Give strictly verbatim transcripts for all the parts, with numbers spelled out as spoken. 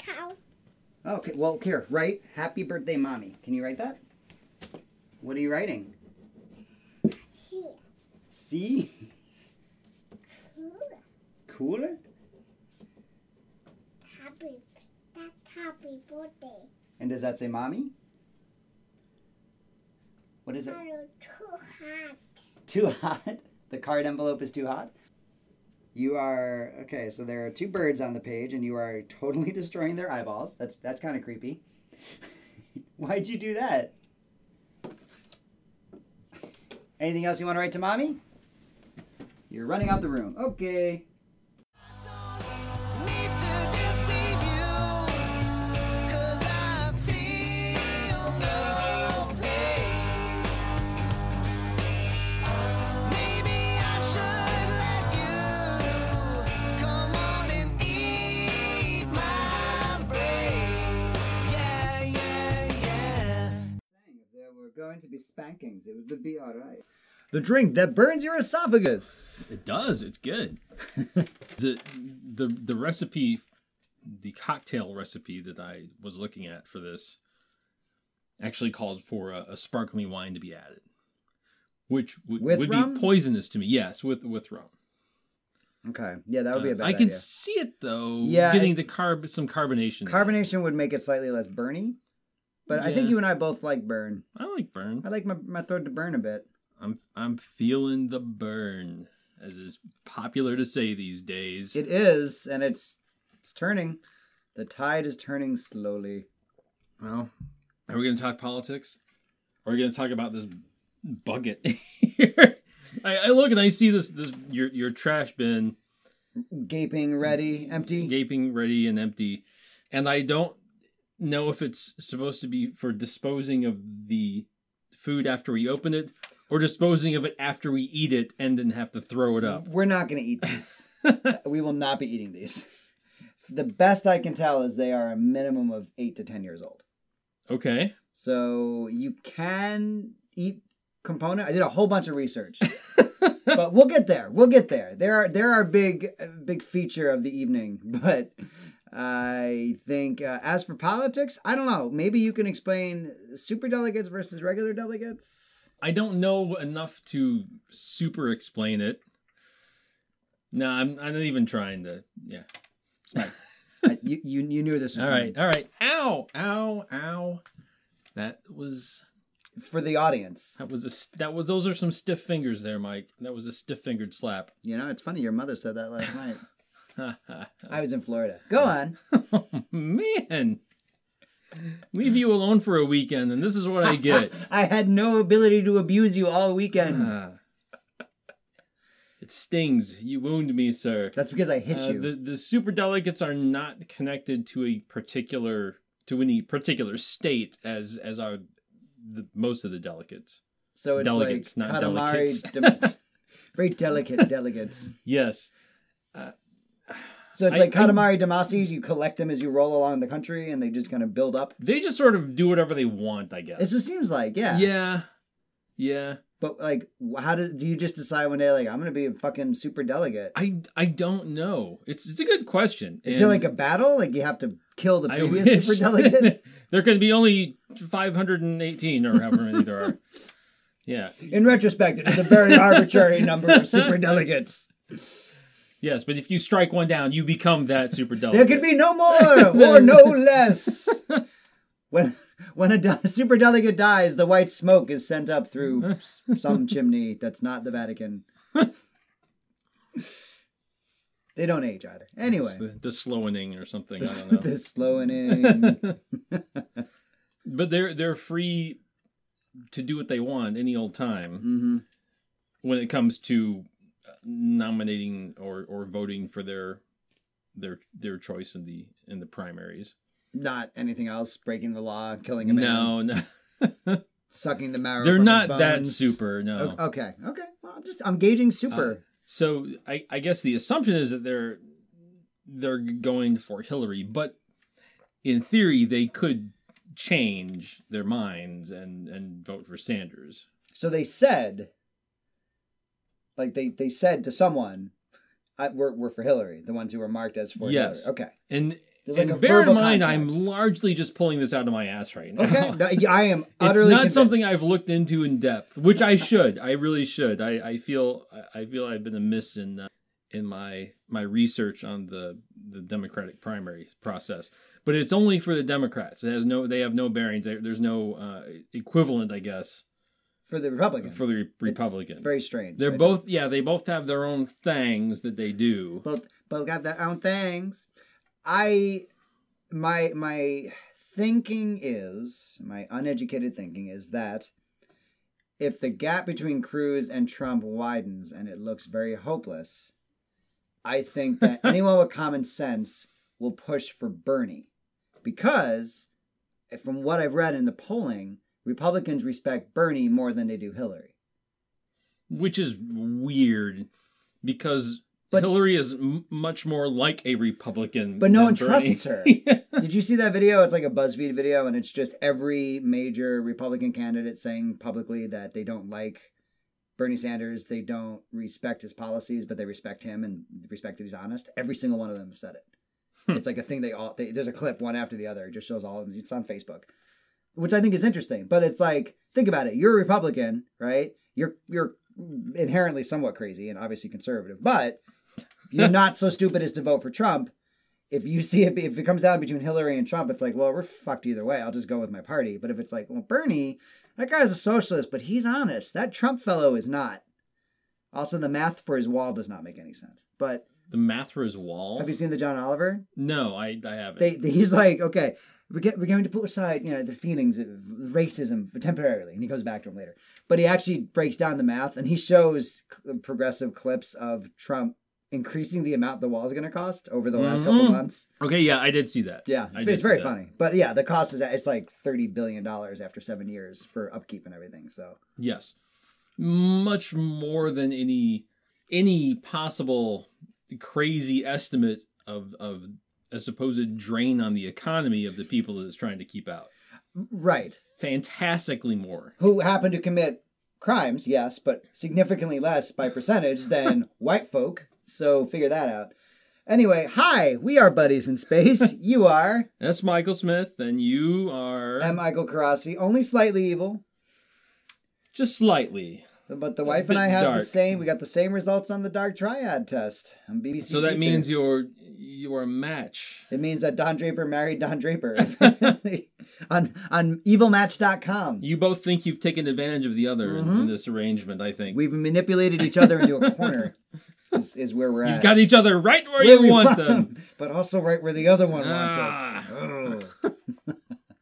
cow. Okay, well, here, write Happy Birthday, Mommy. Can you write that? What are you writing? Here. C? Cool. Cooler? Happy. That's happy birthday. And does that say Mommy? What is it? Hello, too hot. Too hot? The card envelope is too hot? You are, okay, so there are two birds on the page and you are totally destroying their eyeballs. That's that's kind of creepy. Why'd you do that? Anything else you want to write to Mommy? You're running out the room. Okay. Going to be spankings, it would be all right. The drink that burns your esophagus. It does. It's good. the the the recipe, the cocktail recipe that I was looking at for this, actually called for a, a sparkling wine to be added, which w- would rum? be poisonous to me. Yes, with with rum. Okay, yeah, that would be a bad uh, I can idea. see it though. Yeah, getting it, the carb, some carbonation. Carbonation would make it slightly less burny. But yeah. I think you and I both like burn. I like burn. I like my, my throat to burn a bit. I'm I'm feeling the burn, as is popular to say these days. It is, and it's it's turning. The tide is turning slowly. Well, are we going to talk politics? Or are we going to talk about this bucket here? I, I look and I see this this your your trash bin, gaping ready, empty, gaping ready and empty, and I don't know if it's supposed to be for disposing of the food after we open it or disposing of it after we eat it and then have to throw it up. We're not going to eat these. We will not be eating these. The best I can tell is they are a minimum of eight to ten years old. Okay. So you can eat component. I did a whole bunch of research. But we'll get there. We'll get there. There are there are big big feature of the evening, but I think, uh, as for politics, I don't know. Maybe you can explain super delegates versus regular delegates? I don't know enough to super explain it. No, I'm, I'm not even trying to. Yeah. It's fine. I, you, you, you knew this was All right. coming. All right. Ow. Ow. Ow. That was... For the audience. That was a... That was... Those are some stiff fingers there, Mike. That was a stiff-fingered slap. You know, it's funny. Your mother said that last night. I was in Florida. Go on. Oh, man. Leave you alone for a weekend, and this is what I get. I had no ability to abuse you all weekend. Uh, it stings. You wound me, sir. That's because I hit uh, you. The, the super delegates are not connected to a particular... to any particular state as as are the, most of the delegates. So it's delegates, like not Katamari... delegates. De- very delicate delegates. Yes. Uh, So it's I, like Katamari Damacy, you collect them as you roll along the country, and they just kind of build up. They just sort of do whatever they want, I guess. It just seems like, yeah. Yeah. Yeah. But, like, how do, do you just decide one day, like, I'm going to be a fucking super delegate? I, I don't know. It's it's a good question. Is and there, like, a battle? Like, you have to kill the I previous wish. super delegate? There could be only five hundred eighteen or however many there are. Yeah. In retrospect, it is a very arbitrary number of super delegates. Yes, but if you strike one down, you become that super delegate. There could be no more or no less. When when a de- super delegate dies, the white smoke is sent up through some chimney that's not the Vatican. They don't age either. Anyway. The, the slowing or something, The, I don't know. the slowing. But they're they're free to do what they want any old time Mm-hmm. when it comes to nominating or, or voting for their their their choice in the in the primaries. Not anything else, breaking the law, killing a man. No, no. Sucking the marrow They're from not his that bones. super, no. O- Okay, okay. Well, I'm just I'm gauging super. Uh, so I, I guess the assumption is that they're they're going for Hillary, but in theory they could change their minds and, and vote for Sanders. So they said, like they, they said to someone, I, we're we're for Hillary. The ones who were marked as for Yes. Hillary. Okay. And There's like and a bear in verbal mind, contract. I'm largely just pulling this out of my ass right now. Okay, no, I am It's utterly not convinced. something I've looked into in depth, which I should. I really should. I, I feel I feel I've been amiss in uh, in my my research on the the Democratic primary process. But it's only for the Democrats. It has no. They have no bearings. There, there's no uh, equivalent, I guess, For the Republicans. for the Re- It's Republicans. very strange. They're I know. both. Yeah, they both have their own things that they do. Both both got their own things. I my my thinking is my uneducated thinking is that if the gap between Cruz and Trump widens and it looks very hopeless, I think that anyone with common sense will push for Bernie, because from what I've read in the polling, Republicans respect Bernie more than they do Hillary. Which is weird, because But- Hillary is m- much more like a Republican. But no than one Bernie. trusts her. Did you see that video? It's like a BuzzFeed video, and it's just every major Republican candidate saying publicly that they don't like Bernie Sanders, they don't respect his policies, but they respect him and respect that he's honest. Every single one of them have said it. Hmm. It's like a thing they all. They, there's a clip one after the other. It just shows all of them. It's on Facebook, which I think is interesting. But it's like, think about it. You're a Republican, right? You're you're inherently somewhat crazy and obviously conservative, but you're not so stupid as to vote for Trump. If you see it, if it comes down between Hillary and Trump, it's like, well, we're fucked either way. I'll just go with my party. But if it's like, well, Bernie, that guy's a socialist, but he's honest. That Trump fellow is not. Also, the math for his wall does not make any sense. But The math for his wall. have you seen the John Oliver? No, I I haven't. They, they he's like, okay, we're, get, we're going to put aside, you know, the feelings of racism temporarily, and he goes back to him later. But he actually breaks down the math, and he shows c- progressive clips of Trump increasing the amount the wall is going to cost over the last couple Mhm. months. Okay, yeah, I did see that. Yeah, I did it's very see that. funny. But yeah, the cost is it's like thirty billion dollars after seven years for upkeep and everything. So Yes, much more than any any possible crazy estimate of of a supposed drain on the economy of the people that it's trying to keep out. right, Fantastically more. who happen to commit crimes, yes, but significantly less by percentage than white folk. So figure that out. Anyway, hi, we are buddies in space. You are. That's Michael Smith, and you are I'm Michael Karasi, only slightly evil. just slightly. But the A wife and bit I have the dark. same. We got the same results on the Dark Triad test on B B C. So that Future. means you're you're a match. It means that Don Draper married Don Draper on on evil match dot com. You both think you've taken advantage of the other in, Mhm. in this arrangement. I think We've manipulated each other into a corner. Is, is where we're you've at. got each other right where, Where you we want them. but also right where the other one Ah. wants us. Ugh.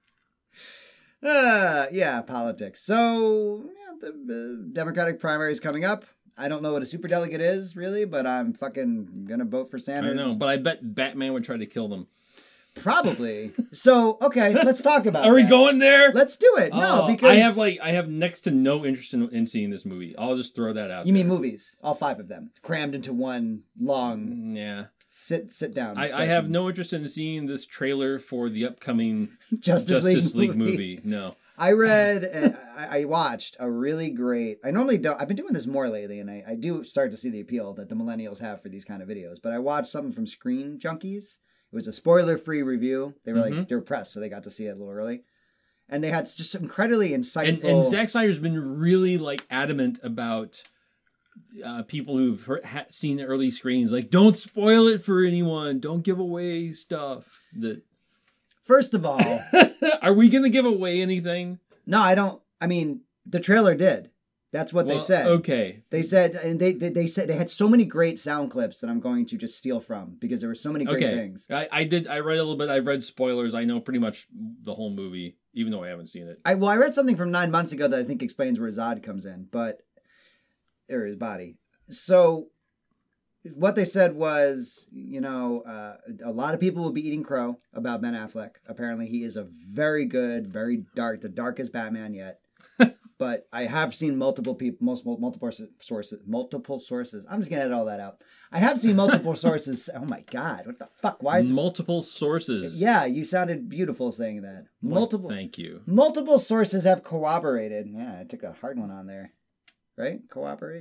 uh, yeah, politics. So yeah, the uh, Democratic primary is coming up. I don't know what a superdelegate is really, but I'm fucking gonna vote for I Sanders. know, but I bet Batman would try to kill them. Probably. So okay, let's talk about. Are we that. going there? Let's do it. No, Oh, because I have like I have next to no interest in, in seeing this movie. I'll just throw that out. you mean there. movies, all five of them, crammed into one long Yeah, sit sit down. I, I have session. no interest in seeing this trailer for the upcoming Justice, Justice League, League movie. movie. No, I read, uh, I I watched a really great. I normally don't. I've been doing this more lately, and I, I do start to see the appeal that the millennials have for these kind of videos. But I watched something from Screen Junkies. It was a spoiler-free review. They were like Mhm. they were pressed, so they got to see it a little early, and they had just incredibly insightful. and and Zack Snyder's been really like adamant about uh, people who've heard, ha- seen the early screens. Like, don't spoil it for anyone. Don't give away stuff. That First of all, are we gonna give away anything? no, I don't. I mean, the trailer did. That's what they Well, said. Okay. They said, and they, they they said they had so many great sound clips that I'm going to just steal from because there were so many great Okay. things. I, I did. I read a little bit. I've read spoilers. I know pretty much the whole movie, even though I haven't seen it. I well, I read something from nine months ago that I think explains where Zod comes in, but or his body. So what they said was, you know, uh, a lot of people will be eating crow about Ben Affleck. Apparently, he is a very good, very dark, the darkest Batman yet. But I have seen multiple people, multiple, multiple sources, multiple sources. I'm just gonna edit all that out. I have seen multiple sources. Oh my god, what the fuck? Why is Multiple sources. Yeah, you sounded beautiful saying that. Well, Multiple. Thank you. Multiple sources have corroborated. Yeah, I took a hard one on there. Right? Cooperate?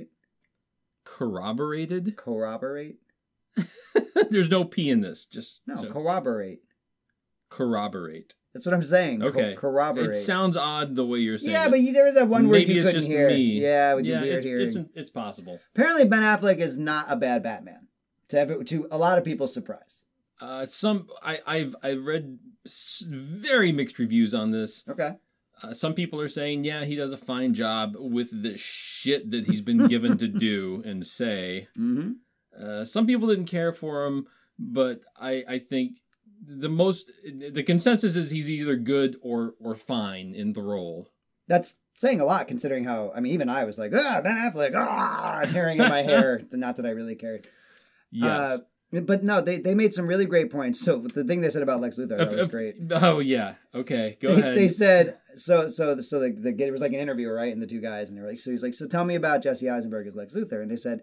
Corroborated. Corroborate? There's no P in this. Just No, so- corroborate. corroborate. That's what I'm saying. Co- Okay. corroborate. It sounds odd the way you're saying yeah, it. but you, there was that one word Maybe you it's couldn't just hear. me. Yeah, with yeah, your weird it's, hearing. it's it's possible. Apparently, Ben Affleck is not a bad Batman. To have it, to a lot of people's surprise. Uh, some I, I've I've read s- very mixed reviews on this. Okay. Uh, some people are saying, yeah, he does a fine job with the shit that he's been given to do and say. Mm-hmm. Uh, some people didn't care for him, but I I think the most the consensus is he's either good or or fine in the role. That's saying a lot, considering how, I mean, even I was like, ah, Ben Affleck, ah, tearing at my hair. Not that I really cared. Yes. Uh, but no, they, they made some really great points. So the thing they said about Lex Luthor, that If- was if- great. Oh yeah. Okay. Go They, ahead. they said, so, so, so the, the, it was like an interview, right? And the two guys, and they were like, so he's like, so tell me about Jesse Eisenberg as Lex Luthor. And they said,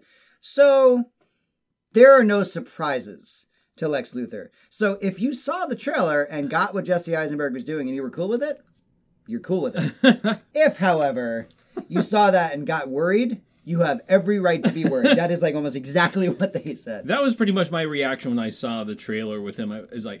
so there are no surprises to Lex Luthor. So if you saw the trailer and got what Jesse Eisenberg was doing and you were cool with it, you're cool with it. If, however, you saw that and got worried, you have every right to be worried. That is like almost exactly what they said. That was pretty much my reaction when I saw the trailer with him. I was like,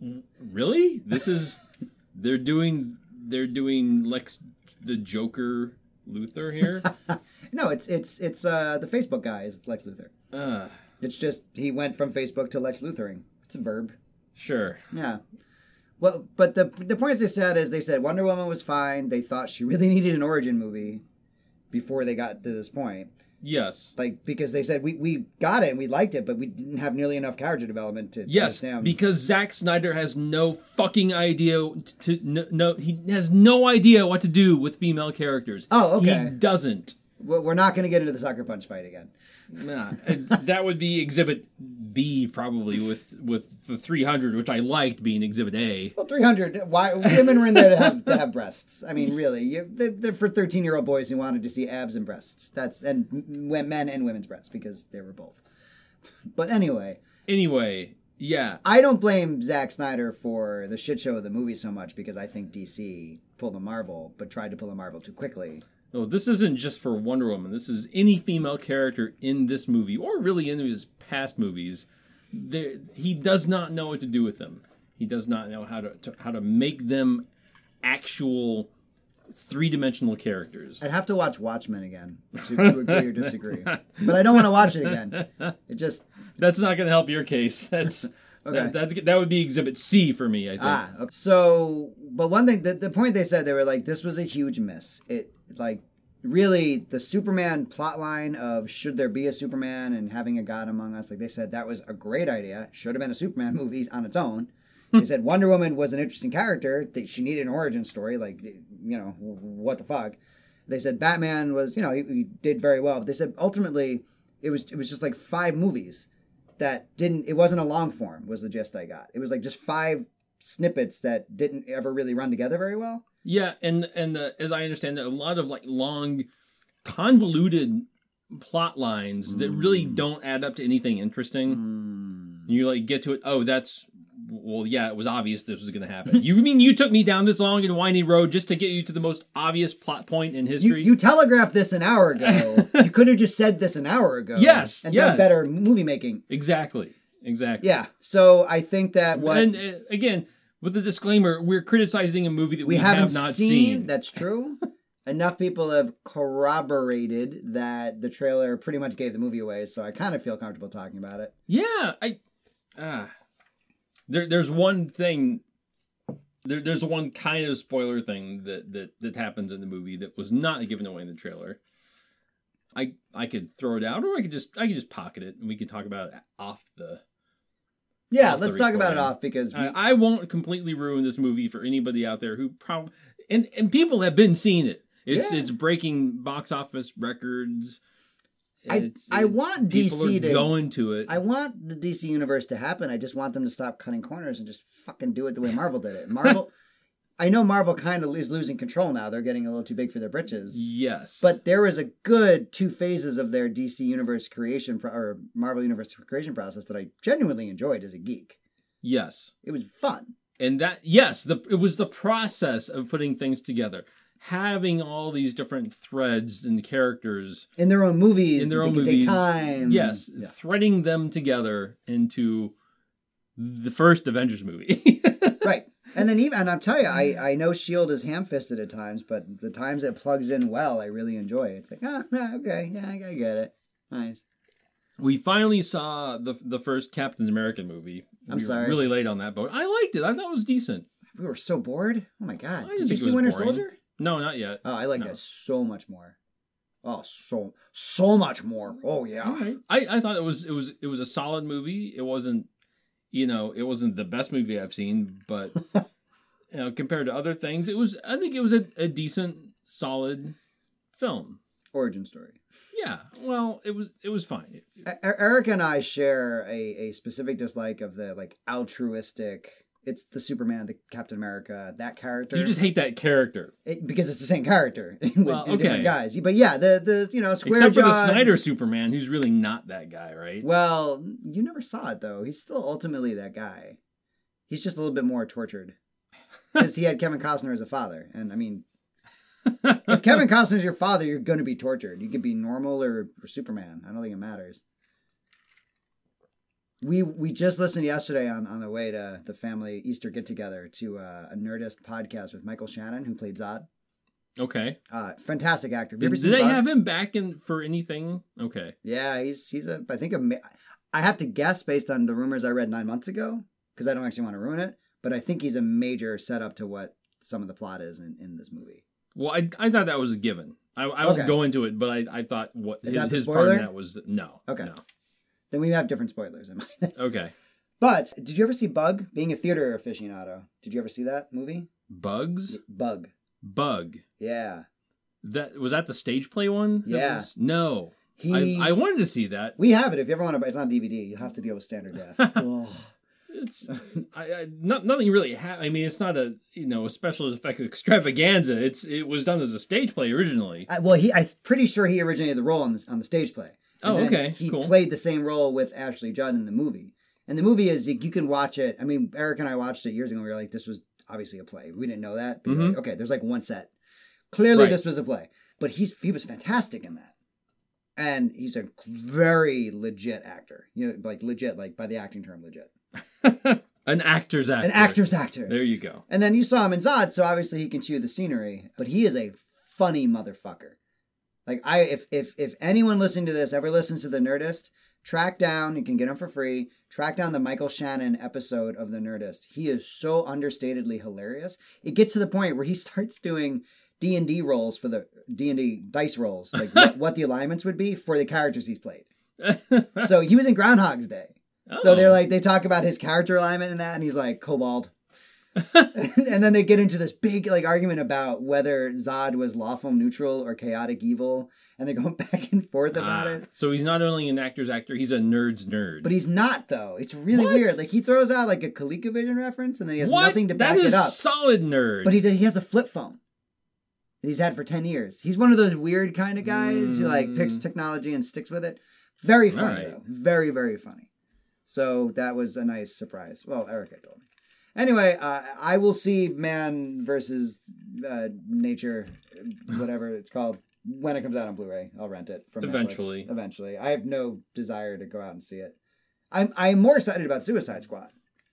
really? This is they're doing they're doing Lex the Joker Luthor here? No, it's it's it's uh the Facebook guy is Lex Luthor. uh, It's just he went from Facebook to Lex Luthering. It's a verb. sure. Yeah. Well, but the the points they said is they said Wonder Woman was fine. They thought she really needed an origin movie before they got to this point. Yes. Like, because they said we, we got it and we liked it, but we didn't have nearly enough character development to Yes, understand. because Zack Snyder has no fucking idea to no, no he has no idea what to do with female characters. Oh, okay. He doesn't. Well, we're not going to get into the sucker punch fight again. Nah, and that would be Exhibit B probably with with the three hundred, which I liked being Exhibit A. Well, three hundred. Why women were in there to have to have breasts? I mean, really, you, they're, they're for thirteen-year-old boys who wanted to see abs and breasts. That's and m- men and women's breasts because they were both. But anyway, Anyway, yeah. I don't blame Zack Snyder for the shit show of the movie so much because I think D C pulled a Marvel, but tried to pull a Marvel too quickly. No, this isn't just for Wonder Woman. This is any female character in this movie, or really in his past movies. There, he does not know what to do with them. He does not know how to, to how to make them actual three-dimensional characters. I'd have to watch Watchmen again to, to agree or disagree, but I don't want to watch it again. It just That's not going to help your case. That's Okay. that, that's that would be Exhibit C for me. I think. Ah, okay. So, but one thing, the, the point they said, they were like, this was a huge miss. It, like, really, the Superman plotline of should there be a Superman and having a God among us, like they said, that was a great idea. Should have been a Superman movie on its own. They said Wonder Woman was an interesting character, that she needed an origin story, like, you know, what the fuck. They said Batman was, you know, he, he did very well. But they said ultimately, it was it was just like five movies that didn't, it wasn't a long form, was the gist I got. It was like just five snippets that didn't ever really run together very well. Yeah, and and uh, as I understand it, a lot of like long, convoluted plot lines that really don't add up to anything interesting. Mm. You like get to it. Oh, that's well, yeah. It was obvious this was going to happen. You mean you took me down this long and windy road just to get you to the most obvious plot point in You, history? you telegraphed this an hour ago. You could have just said this an hour ago. Yes, And yes. done better movie making. exactly, exactly. Yeah. So I think that what And uh, again, with the disclaimer, we're criticizing a movie that we, we haven't have not seen, seen. that's true. Enough people have corroborated that the trailer pretty much gave the movie away, so I kind of feel comfortable talking about it. Yeah, I. Ah, there, there's one thing. There, there's one kind of spoiler thing that, that that happens in the movie that was not given away in the trailer. I I could throw it out, or I could just I could just pocket it, and we could talk about it off the. Yeah, Off the let's talk about it recording. off because we, I, I won't completely ruin this movie for anybody out there who probably and and people have been seeing it. It's Yeah. it's breaking box office records. I It's- I want D people C are to going to it. I want the D C universe to happen. I just want them to stop cutting corners and just fucking do it the way Marvel did it. Marvel, I know Marvel kind of is losing control now. They're getting a little too big for their britches. Yes, But there was a good two phases of their D C universe creation pro- or Marvel universe creation process that I genuinely enjoyed as a geek. yes. It was fun. And that, yes, the it was the process of putting things together, having all these different threads and characters, In their own movies, In their they own could take movies, time. yes, Yeah. threading them together into the first Avengers movie. Right. And then even, and I'll tell you, I, I know S H I E L D is ham-fisted at times, but the times it plugs in well, I really enjoy it. It's like, ah, ah, okay, yeah, I get it. Nice. We finally saw the the first Captain America movie. I'm we sorry. Were really late on that boat. I liked it. I thought it was decent. We were so bored. Oh my god! I didn't Did you think it see was Winter boring. Soldier? No, not yet. Oh, I like No. that so much more. Oh, so so much more. Oh yeah. All right. I, I thought it was it was it was a solid movie. It wasn't, you know, it wasn't the best movie I've seen, but you know, compared to other things, it was. I think it was a, a decent, solid film. Origin story. Yeah. Well, it was it was fine. It- E- Eric and I share a, a specific dislike of the like altruistic. It's the Superman, the Captain America, that character. so you just hate that character, It- because it's the same character with Well, different okay. guys. But yeah, the the you know square except for the jawed- Snyder Superman, who's really not that guy, right? Well, you never saw it though. He's still ultimately that guy. He's just a little bit more tortured because he had Kevin Costner as a father, and I mean, if Kevin Costner's your father, you're going to be tortured. You could be normal or, or Superman. I don't think it matters. We we just listened yesterday on, on the way to the family Easter get together to uh, a Nerdist podcast with Michael Shannon, who played Zod. Okay. Uh, fantastic actor. Have you Did, ever did seen they Bug? have him back in for anything? Okay. Yeah, he's he's a I think a ma- I have to guess based on the rumors I read nine months ago because I don't actually want to ruin it, but I think he's a major setup to what some of the plot is in, in this movie. Well, I I thought that was a given. I, I won't Okay. go into it, but I, I thought what Is his, that the his part spoiler? in that was no. Okay. No. Then we have different spoilers in mind. Okay. But did you ever see Bug? Being a theater aficionado, did you ever see that movie? Bugs? Bug. Bug. Yeah. That was that the stage play one? That Yeah. was- no. He. I, I wanted to see that. we have it. If you ever want to, it's on D V D. You have to deal with standard def. Ugh. It's I, I not, nothing really. Ha- I mean, it's not a you know a special effects extravaganza. It's it was done as a stage play originally. I, well, he. I'm pretty sure he originated the role on this on the stage play. And Oh, then okay, He cool. played the same role with Ashley Judd in the movie. And the movie is you can watch it. I mean, Eric and I watched it years ago. And we were like, this was obviously a play. We didn't know that. But we were Mhm. like, okay, there's like one set. Clearly, Right. this was a play. But he's he was fantastic in that. And he's a very legit actor. You know, like legit, like by the acting term, legit. An actor's actor. An actor's actor. There you go. And then you saw him in Zod, so obviously he can chew the scenery. But he is a funny motherfucker. Like I, if if if anyone listening to this ever listens to the Nerdist, track down. You can get him for free. Track down the Michael Shannon episode of the Nerdist. He is so understatedly hilarious. It gets to the point where he starts doing D and D rolls for the D and D dice rolls, like what, what the alignments would be for the characters he's played. So he was in Groundhog's Day. So Oh. they're like, they talk about his character alignment and that, and he's like, Kobold. And then they get into this big like argument about whether Zod was lawful neutral or chaotic evil, and they're going back and forth about Ah, it. So he's not only an actor's actor, he's a nerd's nerd. But he's not though. It's really What? weird. Like he throws out like a ColecoVision reference, and then he has what? nothing to back that is it up. solid nerd. But he he has a flip phone that he's had for ten years. He's one of those weird kind of guys who like picks Mm. technology and sticks with it. Very funny Alright. though. Very very funny. So that was a nice surprise. Well, Erica told me. Anyway, uh, I will see Man versus uh, Nature, whatever it's called, when it comes out on Blu-ray. I'll rent it from Netflix. Eventually. Eventually. I have no desire to go out and see it. I'm I'm more excited about Suicide Squad.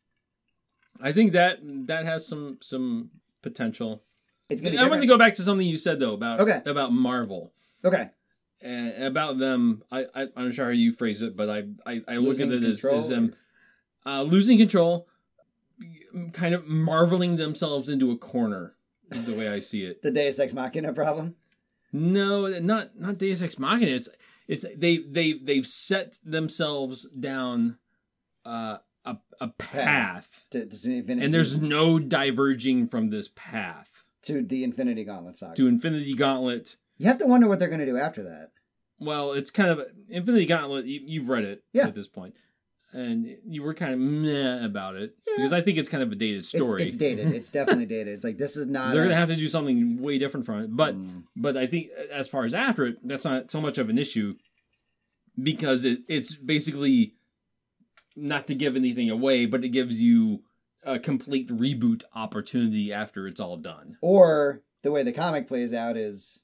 I think that that has some some potential. It's gonna be I want to different. go back to something you said though about Okay. about Marvel. Okay. And about them, I, I I'm not sure how you phrase it, but I I, I look Losing at it as, control, as them uh, losing control, kind of marveling themselves into a corner. Is the way I see it. The Deus Ex Machina problem. No, not not Deus Ex Machina. It's it's they they they've set themselves down uh, a a path, To, to the Infinity, and there's no diverging from this path to the Infinity Gauntlet saga. to Infinity Gauntlet. You have to wonder what they're going to do after that. Well, it's kind of Infinity Gauntlet. You, you've read it Yeah. at this point, and you were kind of meh about it Yeah. because I think it's kind of a dated It's, story. it's dated. It's definitely dated. It's like this is not. They're a- gonna have to do something way different from it. But Mm. but I think as far as after it, that's not so much of an issue because it it's basically not to give anything away, but it gives you a complete reboot opportunity after it's all done. Or the way the comic plays out is.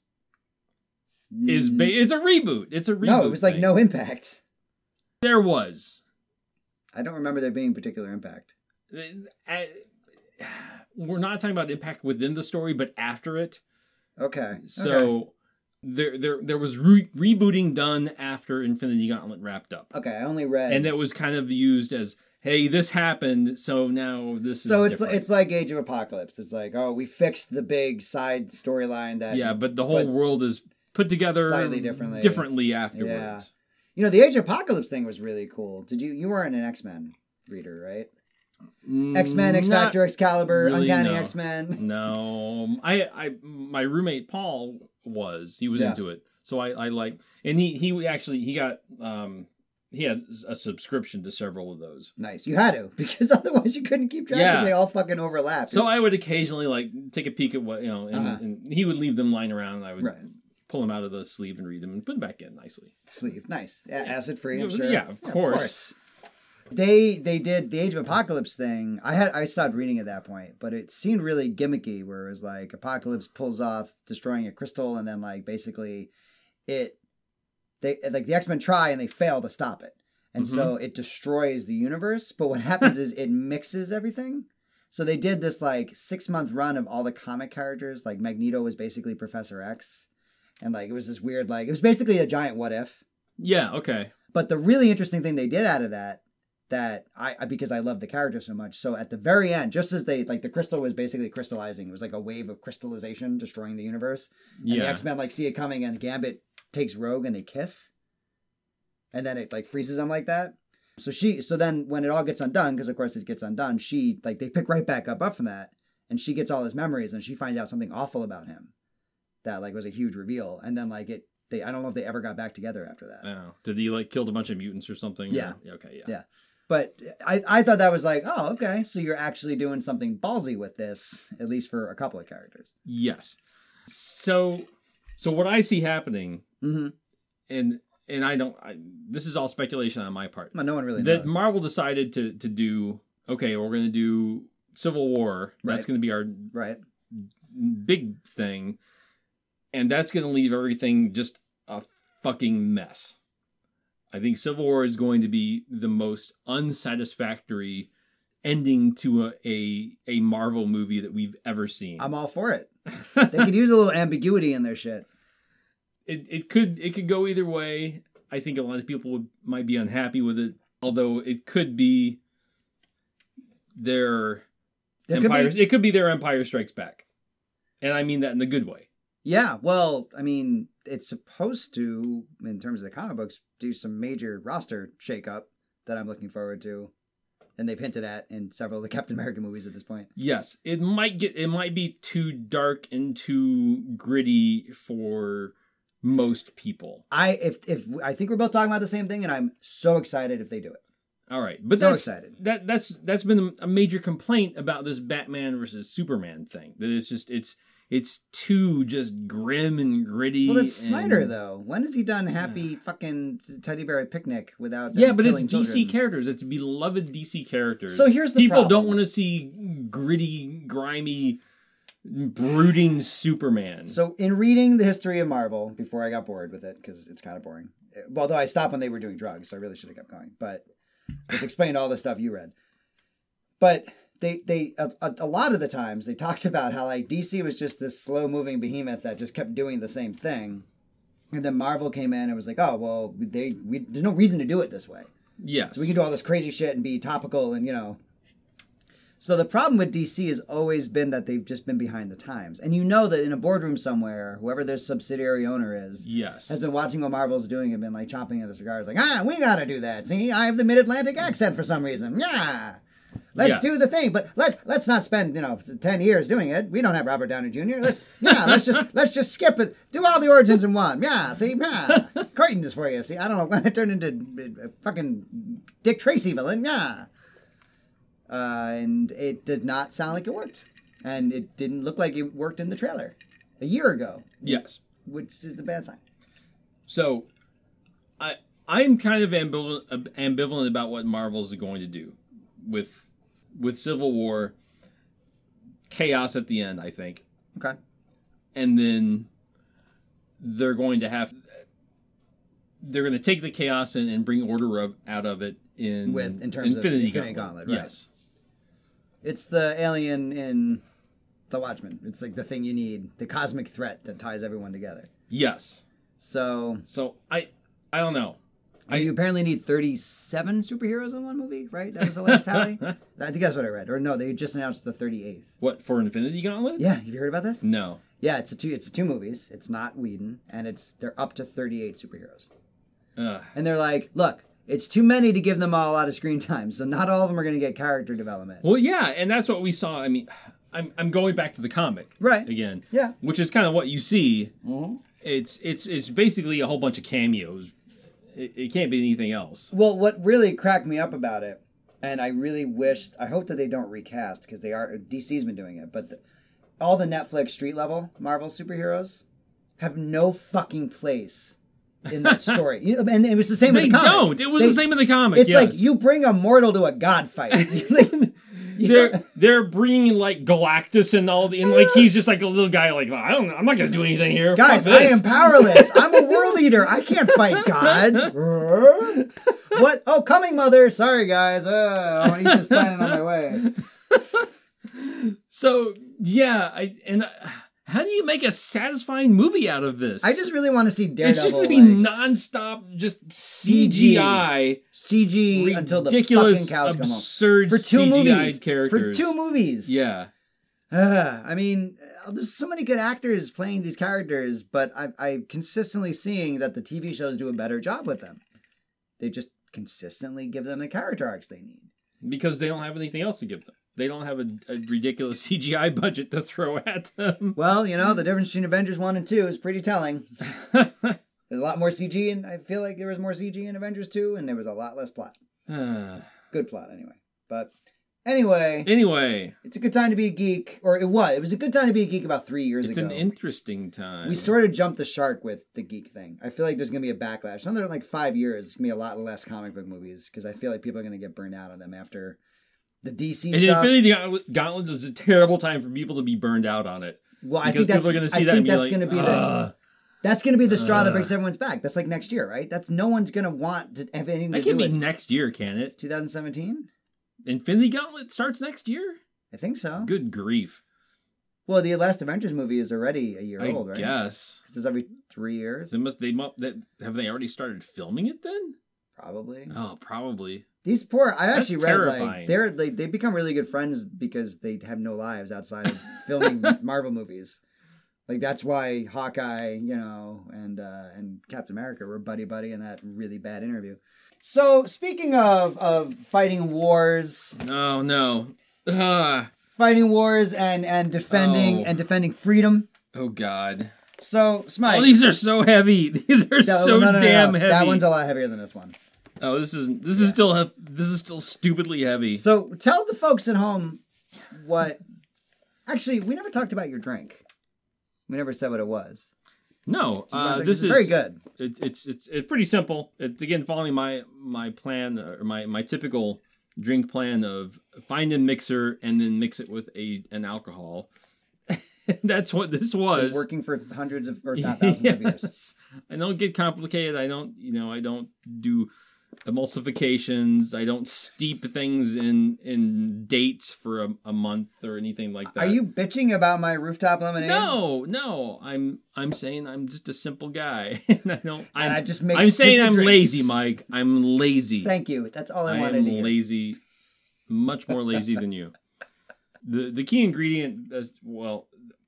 Is ba- it's a reboot. It's a reboot. No, it was like thing. no impact. There was. I don't remember there being particular impact. I- we're not talking about the impact within the story, but after it. Okay. So okay. there there there was re- rebooting done after Infinity Gauntlet wrapped up. Okay, I only read. And that was kind of used as, hey, this happened, so now this so is it's different. it's like Age of Apocalypse. It's like, oh, we fixed the big side storyline that Yeah, but the whole but world is put together slightly differently. differently afterwards. Yeah. You know, the Age of Apocalypse thing was really cool. Did you you weren't an X-Men reader, right? X-Men, X Not Factor, Excalibur, really, Uncanny no. X-Men. No, I, I, my roommate Paul was. He was Yeah. into it, so I, I like, and he, he actually he got, um, he had a subscription to several of those. Nice. You had to, because otherwise you couldn't keep track Yeah. because they all fucking overlap. So I would occasionally like take a peek at what you know, and, Uh-huh. and he would leave them lying around. And I would Right. pull them out of the sleeve and read them and put them back in nicely. Sleeve. Nice. A- Acid free, Yeah, I'm sure. yeah, of course. They they did the Age of Apocalypse thing. I had I stopped reading at that point, but it seemed really gimmicky where it was like Apocalypse pulls off destroying a crystal and then like basically it they like the X-Men try and they fail to stop it. And Mm-hmm. so it destroys the universe, but what happens is it mixes everything. So they did this like six month run of all the comic characters. Like Magneto was basically Professor X. And like it was this weird like it was basically a giant what if. Yeah. Okay. But the really interesting thing they did out of that, that I I- because I love the character so much. So at the very end, just as they like the crystal was basically crystallizing, it was like a wave of crystallization destroying the universe. And Yeah. the X-Men like see it coming, and Gambit takes Rogue and they kiss, and then it like freezes them like that. So she, so then when it all gets undone, because of course it gets undone, she like they pick right back up up from that, and she gets all his memories, and she finds out something awful about him, that like was a huge reveal, and then like it. They, I don't know if they ever got back together after that. Oh. Did he like killed a bunch of mutants or something? Yeah. Or- okay. Yeah. Yeah. But I, I thought that was like, oh, okay. So you're actually doing something ballsy with this, at least for a couple of characters. Yes. So, so what I see happening, Mm-hmm. and and I don't. I, this is all speculation on my part. Well, no one really That knows. Marvel decided to to do. Okay, we're going to do Civil War. That's Right. going to be our Right. big thing, and that's going to leave everything just a fucking mess. I think Civil War is going to be the most unsatisfactory ending to a a, a Marvel movie that we've ever seen. I'm all for it. They could use a little ambiguity in their shit. it it could it could go either way. I think a lot of people would, might be unhappy with it, although it could be their There could Empire. be- It could be their Empire Strikes Back, and I mean that in the good way. Yeah, well, I mean, it's supposed to, in terms of the comic books, do some major roster shakeup that I'm looking forward to. And they've hinted at in several of the Captain America movies at this point. Yes, it might get it might be too dark and too gritty for most people. I if if I think we're both talking about the same thing, and I'm so excited if they do it. All right, but So that's excited. that that's that's been a major complaint about this Batman versus Superman thing. That it's just it's it's too just grim and gritty. Well, it's Snyder and- though. When has he done Happy fucking Teddy Bear Picnic without? them Yeah, but it's killing D C children? characters. It's beloved D C characters. So here's the people problem. don't want to see gritty, grimy, brooding Superman. So in reading the history of Marvel, before I got bored with it, because it's kind of boring. Although I stopped when they were doing drugs, so I really should have kept going. But which explained all the stuff you read. But they they a, a, a lot of the times they talked about how like D C was just this slow moving behemoth that just kept doing the same thing, and then Marvel came in and was like, oh well, they we there's no reason to do it this way. yes, So we can do all this crazy shit and be topical and, you know. So the problem with D C has always been that they've just been behind the times. And you know that in a boardroom somewhere, whoever their subsidiary owner is, yes. has been watching what Marvel's doing and been like chomping at the cigars like, ah, we gotta do that. See, I have the mid-Atlantic accent for some reason. Yeah. Let's Yeah. do the thing, but let let's not spend, you know, ten years doing it. We don't have Robert Downey Junior Let's yeah, let's just let's just skip it. Do all the origins in one. Yeah, see, yeah. Creighton is for you. See, I don't know when I turned into a fucking Dick Tracy villain. Yeah, uh, and it did not sound like it worked, and it didn't look like it worked in the trailer a year ago, yes. which is a bad sign. So, I I'm kind of ambivalent, ambivalent about what Marvel's going to do with with Civil War. Chaos at the end, I think, Okay. and then they're going to have they're going to take the chaos and, and bring order of, out of it in With- in terms of Infinity, Infinity Gauntlet. Gauntlet, right. Yes, It's the alien in the Watchmen. It's like the thing you need, the cosmic threat that ties everyone together. Yes. So, So I, I don't know. I, you apparently need thirty-seven superheroes in one movie, right? That was the last tally. I think that's what I read. Or no, they just announced the thirty-eighth. What, for Infinity Gauntlet? Yeah, have you heard about this? No. Yeah, it's a two. It's two movies. It's not Whedon, and it's they're up to thirty-eight superheroes. Ugh. And they're like, look, it's too many to give them all a lot of screen time, so not all of them are going to get character development. Well, yeah, and that's what we saw. I mean, I'm I'm going back to the comic, Right. Again, Yeah. which is kind of what you see. Mm-hmm. It's it's it's basically a whole bunch of cameos. It, it can't be anything else. Well, what really cracked me up about it, and I really wished, I hope that they don't recast because they are D C's been doing it, but the, all the Netflix street level Marvel superheroes have no fucking place in that story. You know, and it was the same They with the comic. don't. It was They- the same in the comic. It's yes. like you bring a mortal to a god fight. Like, you They're know- they're bringing like Galactus and all the and like he's just like a little guy like I don't I'm not gonna do anything here. Guys, Fuck I this. am powerless. I'm a world eater. I can't fight gods. What? Oh, coming, mother. Sorry, guys. Uh, I'll eat this planet on my way. So yeah, I and uh, how do you make a satisfying movie out of this? I just really want to see it's Daredevil. just gonna be like, nonstop, just C G I, C G until the ridiculous, fucking cows come home. absurd For two C G I movies. characters. For two movies. Yeah. Uh, I mean, uh, there's so many good actors playing these characters, but I, I'm consistently seeing that the T V shows do a better job with them. They just consistently give them the character arcs they need. Because they don't have anything else to give them. They don't have a, a ridiculous C G I budget to throw at them. Well, you know, the difference between Avengers one and two is pretty telling. There's a lot more C G, and I feel like there was more C G in Avengers two, and there was a lot less plot. Good plot, anyway. But anyway, Anyway, it's a good time to be a geek, or it was. It was a good time to be a geek about three years it's ago. an interesting time. We sort of jumped the shark with the geek thing. I feel like there's going to be a backlash. Another like five years, it's going to be a lot less comic book movies because I feel like people are going to get burned out on them after the D C and stuff. Infinity Gauntlet- Gauntlet was a terrible time for people to be burned out on it. Well, I Because think that's, people are going to I see that think and be that's like, going to be "Ugh." the that's going to be the straw that Ugh. breaks everyone's back. That's like next year, right? That's no one's going to want to have anything to That do can't be with next year, can it? twenty seventeen. Infinity Gauntlet starts next year? I think so. Good grief. Well, the last Avengers movie is already a year I old, right? guess. Because it's every three years, They must, they must, that, have they already started filming it then? probably. Oh, probably. These poor, I That's actually read like terrifying. they're like they become really good friends because they have no lives outside of filming Marvel movies. Like that's why Hawkeye, you know, and uh, and Captain America were buddy buddy in that really bad interview. So speaking of of fighting wars, Oh, no. Ah. fighting wars and and defending Oh. and defending freedom. Oh, God. So Smite, Oh, these are so heavy. These are No, so no, no, no, damn no. heavy. That one's a lot heavier than this one. Oh, this is this is still hef- this is still stupidly heavy. So tell the folks at home what. Actually, we never talked about your drink. We never said what it was. No, uh, It's this is very good. It's it's it's it's pretty simple. It's again following my my plan or my my typical drink plan of find a mixer and then mix it with a an alcohol. That's what this Been was. working for hundreds of or not thousands of years. Yes. I don't get complicated. I don't, you know, I don't do emulsifications. I don't steep things in in dates for a, a month or anything like that. Are you bitching about my rooftop lemonade? No, no. I'm I'm saying I'm just a simple guy, and I don't. I'm, And I just make I'm saying simple I'm drinks. lazy, Mike. I'm lazy. Thank you. That's all I, I wanted am to hear. lazy, much more lazy than you. The the key ingredient, is, well,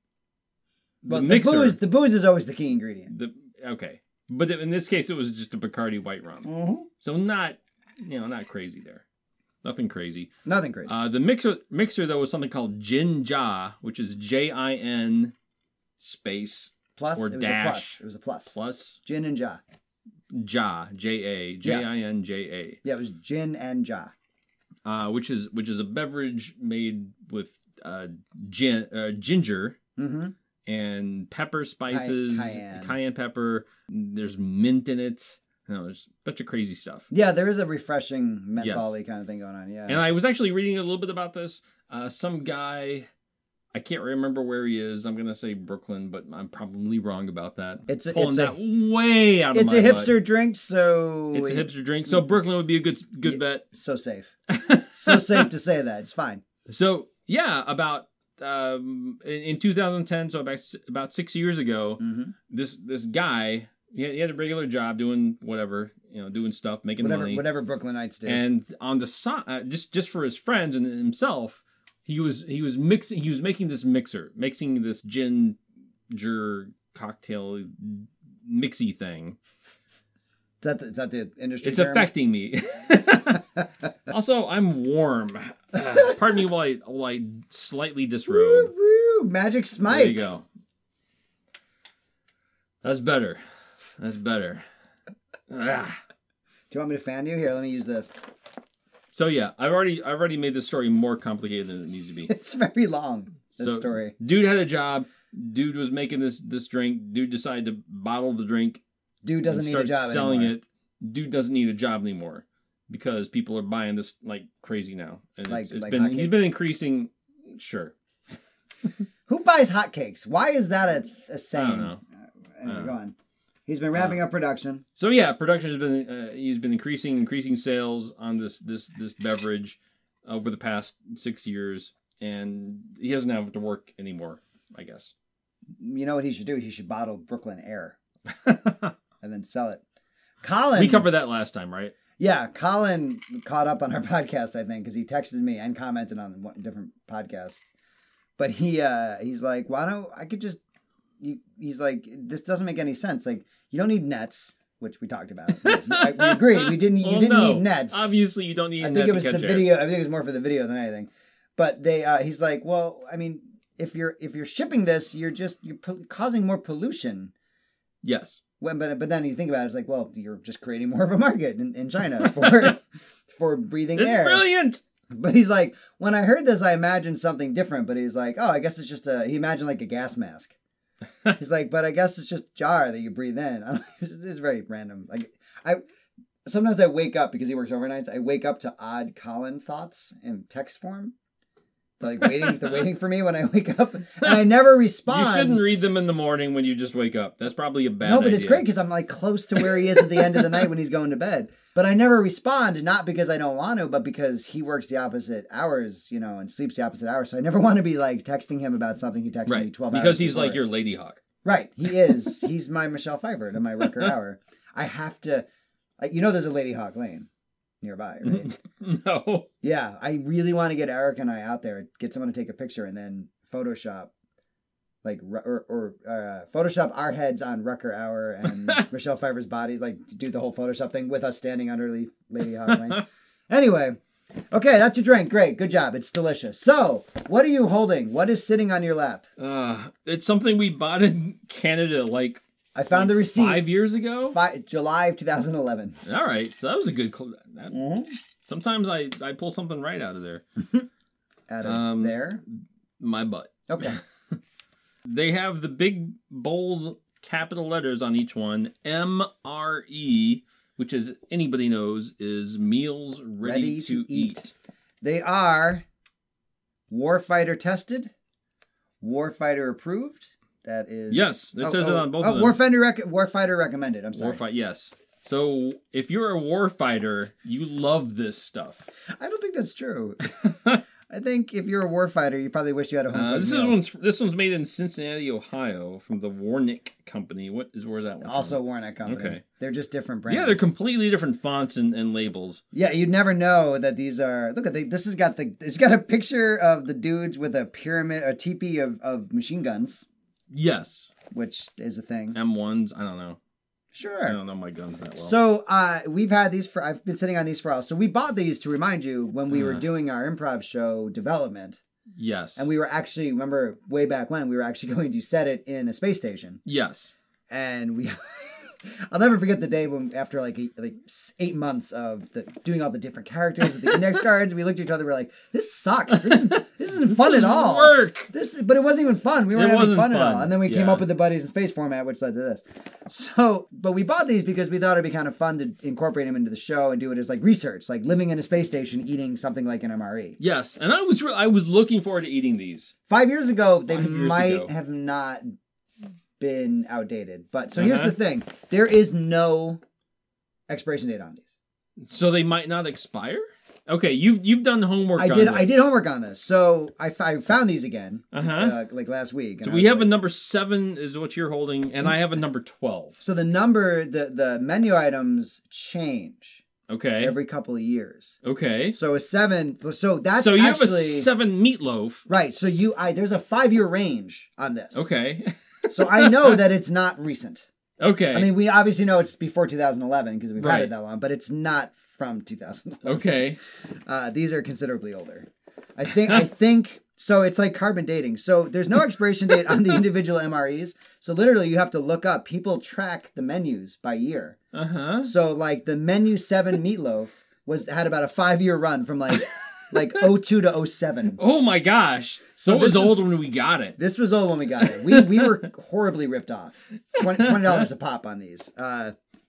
But the the, mixer. booze, the booze is always the key ingredient. The okay, but in this case, it was just a Bacardi white rum, Mm-hmm. so not you know not crazy there, nothing crazy. Nothing crazy. Uh, the mixer mixer though was something called Jin Ja, which is J I N space plus, or it was dash a plus. It was a plus. plus Gin and Ja. Ja J A J I N J A. Yeah, it was gin and Ja. Uh, which is which is a beverage made with uh, gin, uh, ginger Mm-hmm. and pepper spices, cayenne. cayenne pepper. There's mint in it. No, there's a bunch of crazy stuff. Yeah, there is a refreshing Yes. menthol-y kind of thing going on. Yeah. And I was actually reading a little bit about this. Uh, some guy, I can't remember where he is. I'm gonna say Brooklyn, but I'm probably wrong about that. It's a, Pulling it's that a, way out of it's my a butt. hipster drink, so It's a hipster drink, so Brooklyn would be a good good bet. so safe. So safe to say that. It's fine. So yeah, about um, in, in two thousand ten, so about about six years ago, Mm-hmm. this this guy he had, he had a regular job doing whatever, you know, doing stuff, making Whatever, money, whatever Brooklynites do. and on the side, uh, just just for his friends and himself, he was he was mixing he was making this mixer, mixing this ginger cocktail mixy thing. Is that the, is that the industry It's term? affecting me. Also, I'm warm. Uh, pardon me while I, while I slightly disrobe. Woo, woo, Magic Smike. There you go. That's better. That's better. Ah. Do you want me to fan you? Here, let me use this. So yeah, I've already I've already made this story more complicated than it needs to be. It's very long, this So, story. Dude had a job. Dude was making this this drink. Dude decided to bottle the drink. Dude doesn't and need start a job selling anymore. it. Dude doesn't need a job anymore because people are buying this like crazy now, and Like- it's, it's like been hotcakes? he's been increasing. Sure, Who buys hotcakes? Why is that a, a saying? I don't know. Anyway, I don't go on. He's been ramping up production. So yeah, production has been uh, he's been increasing increasing sales on this this this beverage over the past six years, and he doesn't have to work anymore, I guess. You know what he should do? He should bottle Brooklyn Air and then sell it. Colin, We covered that last time, right? yeah, Colin caught up on our podcast, I think, because he texted me and commented on one- different podcasts. But he uh, he's like, why don't I could just? You, he's like, this doesn't make any sense. Like, you don't need nets, which we talked about. Yes, I, we agreed. We didn't. You Well, didn't no. need nets. Obviously, you don't need. a I net think it to was the catch air. video. I think it was more for the video than anything. But they, uh, he's like, well, I mean, if you're if you're shipping this, you're just you're po- causing more pollution. Yes. When, but but then you think about it, it's like, well, you're just creating more of a market in, in China for for breathing It's air. brilliant. But he's like, when I heard this, I imagined something different. But he's like, oh, I guess it's just a. He imagined like a gas mask. He's like, but I guess it's just jar that you breathe in. I don't, it's, it's very random. Like I sometimes I wake up because he works overnights. I wake up to odd Colin thoughts in text form. Like waiting, they're waiting for me when I wake up, and I never respond. You shouldn't read them in the morning when you just wake up. That's probably a bad No, but idea. it's great because I'm like close to where he is at the end of the night when he's going to bed. But I never respond, not because I don't want to, but because he works the opposite hours, you know, and sleeps the opposite hours. So I never want to be like texting him about something he texted me Right. twelve hours Because he's before. like your Lady Hawk. Right, he is. He's my Michelle Pfeiffer to my Rucker Hour. I have to, like, you know, there's a Lady Hawk Lane nearby, right? No. Yeah, I really want to get Eric and I out there, get someone to take a picture, and then Photoshop, like, ru- or, or uh, Photoshop our heads on Rucker Hour and Michelle Pfeiffer's bodies, like, do the whole Photoshop thing with us standing under Le- Lady Hawk Lane. Anyway, okay, that's your drink. Great, good job. It's delicious. So, what are you holding? What is sitting on your lap? Uh, it's something we bought in Canada like I found the receipt. five years ago. Fi- July of two thousand eleven. All right, so that was a good. Cl- that, Mm-hmm. Sometimes I I pull something right out of there. Out of Um, there. My butt. Okay. They have the big bold capital letters on each one. M R E, which is anybody knows is meals ready, Ready to, to eat. eat. They are Warfighter tested, Warfighter approved. That is Yes, it says it on both oh, of them. Warfighter, rec- Warfighter recommended. I'm sorry. Warfight, yes. So if you're a warfighter, you love this stuff. I don't think that's true. I think if you're a warfighter, you probably wish you had a home Uh, cooked this meal. is one's this one's made in Cincinnati, Ohio, from the Warnick Company. What is where's that one? Also from? Warnock Company. Okay. They're just different brands. Yeah, they're completely different fonts and, and labels. Yeah, you'd never know that these are. Look at the, this has got the. It's got a picture of the dudes with a pyramid, a teepee of, of machine guns, Yes, which is a thing. M ones. I don't know. Sure. I don't know my guns that well. So uh, we've had these for. I've been sitting on these for a while. So we bought these to remind you when we were Uh. doing our improv show development, yes, and we were actually remember way back when we were actually going to set it in a space station, yes. and we. I'll never forget the day when, after like eight, like eight months of the, doing all the different characters with the index cards, we looked at each other. We were like, "This sucks. This is this isn't This fun is at all." work. This, but it wasn't even fun. We weren't It having wasn't fun, at fun. all. And then we came Yeah. up with the buddies in space format, which led to this. So, but we bought these because we thought it'd be kind of fun to incorporate them into the show and do it as like research, like living in a space station, eating something like an M R E. Yes, and I was re- I was looking forward to eating these. Five years ago, they Five years might ago. have not been outdated. But so here's Uh-huh. the thing: there is no expiration date on these. So they might not expire. Okay, you you've done homework. I on did. this. I did homework on this, so I, f- I found these again, Uh-huh. uh, like last week. So and I we was have a like- number seven is what you're holding, and I have a number twelve. So the number, the the menu items change Okay. every couple of years. Okay. So a seven. So that's so you actually have a seven meatloaf. right. So you, I there's a five year range on this. Okay. So I know that it's not recent. Okay. I mean, we obviously know it's before two thousand eleven because we've had Right. it that long, but it's not from two thousand eleven. okay. Uh, these are considerably older. I think. I think so. It's like carbon dating. So there's no expiration date on the individual M R Es. So literally, you have to look up. People track the menus by year. Uh huh. So like the menu seven meatloaf was had about a five year run from like like oh two to oh seven. Oh my gosh. So So it was this old is- when we got it. This was old when we got it. We we were horribly ripped off. twenty dollars a pop on these. Uh,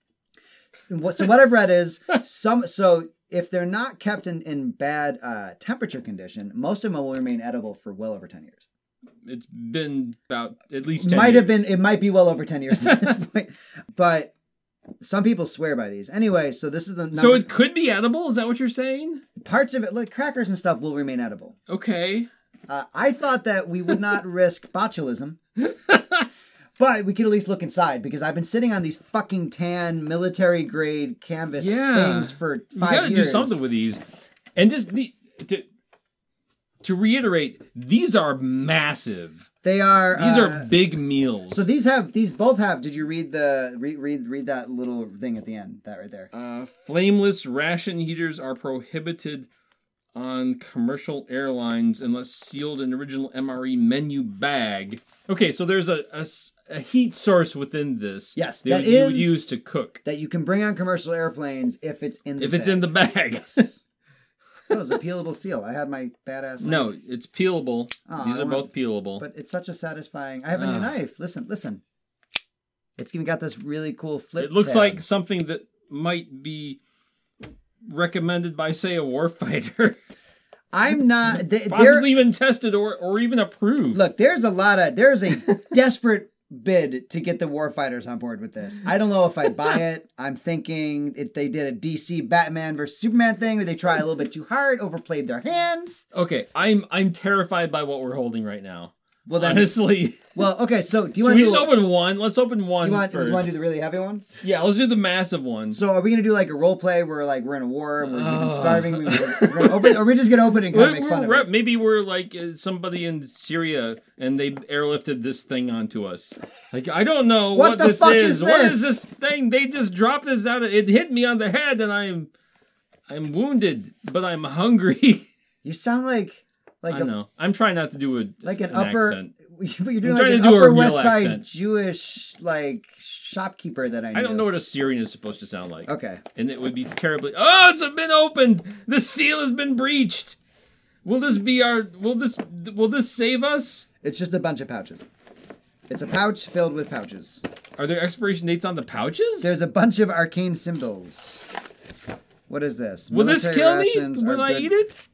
what, so what I've read is some. So if they're not kept in in bad uh, temperature condition, most of them will remain edible for well over ten years. It's been about at least ten Might have years. been. It might be well over ten years at this point. But some people swear by these. Anyway, so this is the number, So it could be edible. Is that what you're saying? parts of it, like crackers and stuff, will remain edible. Okay. Uh, I thought that we would not risk botulism. But we could at least look inside because I've been sitting on these fucking tan military grade canvas Yeah. things for You five gotta years. do something with these, and just the, to to reiterate, these are massive. They are. These uh, are big meals. So these have. These both have. Did you read the read read read that little thing at the end? That right there. Uh, flameless ration heaters are prohibited on commercial airlines unless sealed in original M R E menu bag. Okay, so there's a, a s- a heat source within this. Yes, that that you would is- use to cook That you can bring on commercial airplanes if it's in the if it's bag. in the bag. Yes. That was a peelable seal. I had my badass. No, knife. it's peelable. Oh, These I are want- both peelable. But it's such a satisfying. I have a new Ah. knife. Listen, listen. It's even got this really cool flip. It looks tab. like something that might be recommended by, say, a warfighter. I'm not. They, they're, Possibly even tested or, or even approved. look, there's a lot of. There's a desperate bid to get the warfighters on board with this. I don't know if I buy it. I'm thinking if they did a D C Batman versus Superman thing, where they try a little bit too hard, overplayed their hands. Okay, I'm I'm terrified by what we're holding right now. Well then, Honestly, well okay. So do you should want we to just do? open one? Let's open one Do you want? Do first. you want to do the really heavy one? Yeah, let's do the massive one. So are we gonna do like a role play where like we're in a war, we're, we've been Oh. starving, we, we're, we're gonna open, or we're just gonna open it and kind of We're- make fun of we're- it? maybe we're like uh, somebody in Syria and they airlifted this thing onto us. Like I don't know What what, the this fuck is. is What is this? this thing? They just dropped this out. Of, it hit me on the head, and I'm I'm wounded, but I'm hungry. You sound like like I a know. I'm trying not to do a like an, an upper. accent. But you're doing I'm like trying an to do a Upper real West Side accent. Jewish like shopkeeper that I know. I don't know what a Syrian is supposed to sound like. Okay. And it would be terribly. Oh, it's been opened. The seal has been breached. Will this be our? Will this? Will this save us? It's just a bunch of pouches. It's a pouch filled with pouches. Are there expiration dates on the pouches? There's a bunch of arcane symbols. What is this? Will this Military kill me? rations Will are I good- eat it?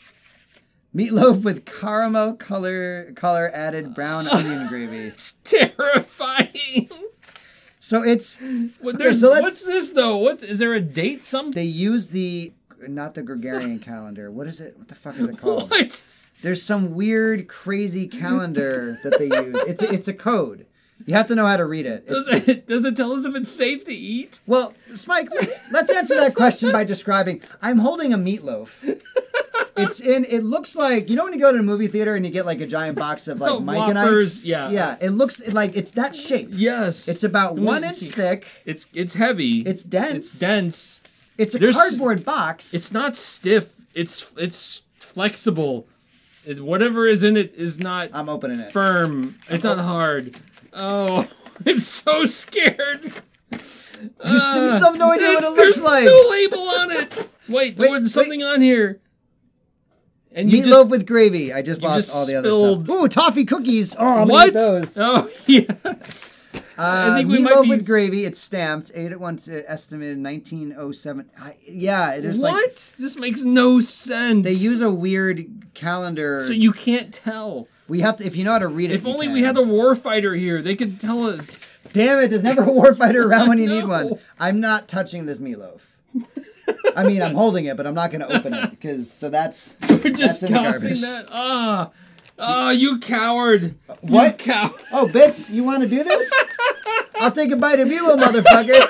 Meatloaf with caramel color color added brown onion gravy. It's terrifying. So it's What, Okay, there's- so let's- what's this though? What is there a date? Something? they use the not the Gregorian calendar. What is it? What the fuck is it called? What? There's some weird, crazy calendar that they use. It's a, it's a code. You have to know how to read it. It's, Does it does it tell us if it's safe to eat? well, Spike, let's let's answer that question by describing. I'm holding a meatloaf. It's in. It looks like you know when you go to a movie theater and you get like a giant box of like Oh, Mike and Whoppers, Ike's. yeah. yeah. It looks like it's that shape. Yes. It's about Let me one inch see. thick. It's it's heavy. It's dense. It's dense. It's a There's- cardboard box. It's not stiff. It's it's flexible. It, whatever is in it is not I'm opening it. firm. It's not hard. Oh, I'm so scared. You still have no idea what it It's- looks there's like. no label on it. Wait, Wait, there was wait. something on here. And you Meatloaf just with gravy. I just you lost just all the other spilled- stuff. Ooh, toffee cookies. Oh, I'm gonna what? eat those. Oh yes. Uh, think we might meatloaf be- with gravy. It's stamped. Eight at once. Uh, estimated nineteen oh seven. I, yeah, there's What? like This makes no sense. they use a weird calendar. so you can't tell. we have to. If you know how to read it. If you only can. we had a warfighter here, they could tell us. Damn it! There's never a warfighter around when you need No. one. I'm not touching this meatloaf. I mean, I'm holding it, but I'm not going to open it because so that's We're just that's in the tossing garbage. that. Ah, oh, you coward! What? You cow- Oh, Bits, you want to do this? I'll take a bite of you, little motherfucker.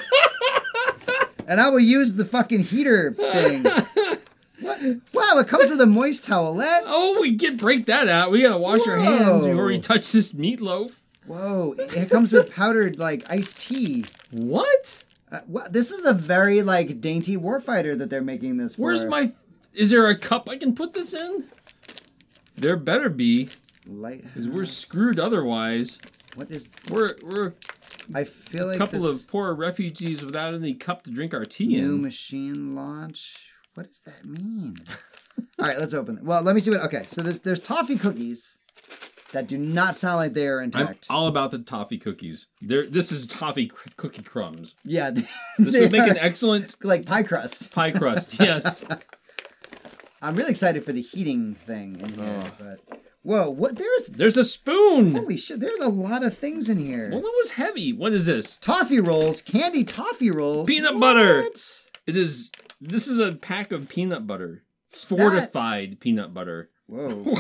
And I will use the fucking heater thing. What? Wow, it comes with a moist towelette. Oh, we can break that out. We gotta wash our hands Whoa. before we touch this meatloaf. Whoa, it comes with powdered like iced tea. What? Uh, what? This is a very like dainty warfighter that they're making this for. Where's my? Is there a cup I can put this in? There better be, light? because we're screwed otherwise. What is? We're we're I feel a like couple this of poor refugees without any cup to drink our tea new in. machine launch. What does that mean? All right, let's open it. Well, let me see what. Okay, so there's there's toffee cookies that do not sound like they are I'm intact. all about the toffee cookies. There, this is toffee cr- cookie crumbs. Yeah, This they would make are an excellent like pie crust. pie crust. Yes. I'm really excited for the heating thing in here. Oh. But whoa, what? There's There's a spoon. holy shit. There's a lot of things in here. Well, that was heavy. What is this? Toffee rolls, candy toffee rolls, Peanut butter. What? It is. This is a pack of peanut butter, fortified peanut butter. Whoa.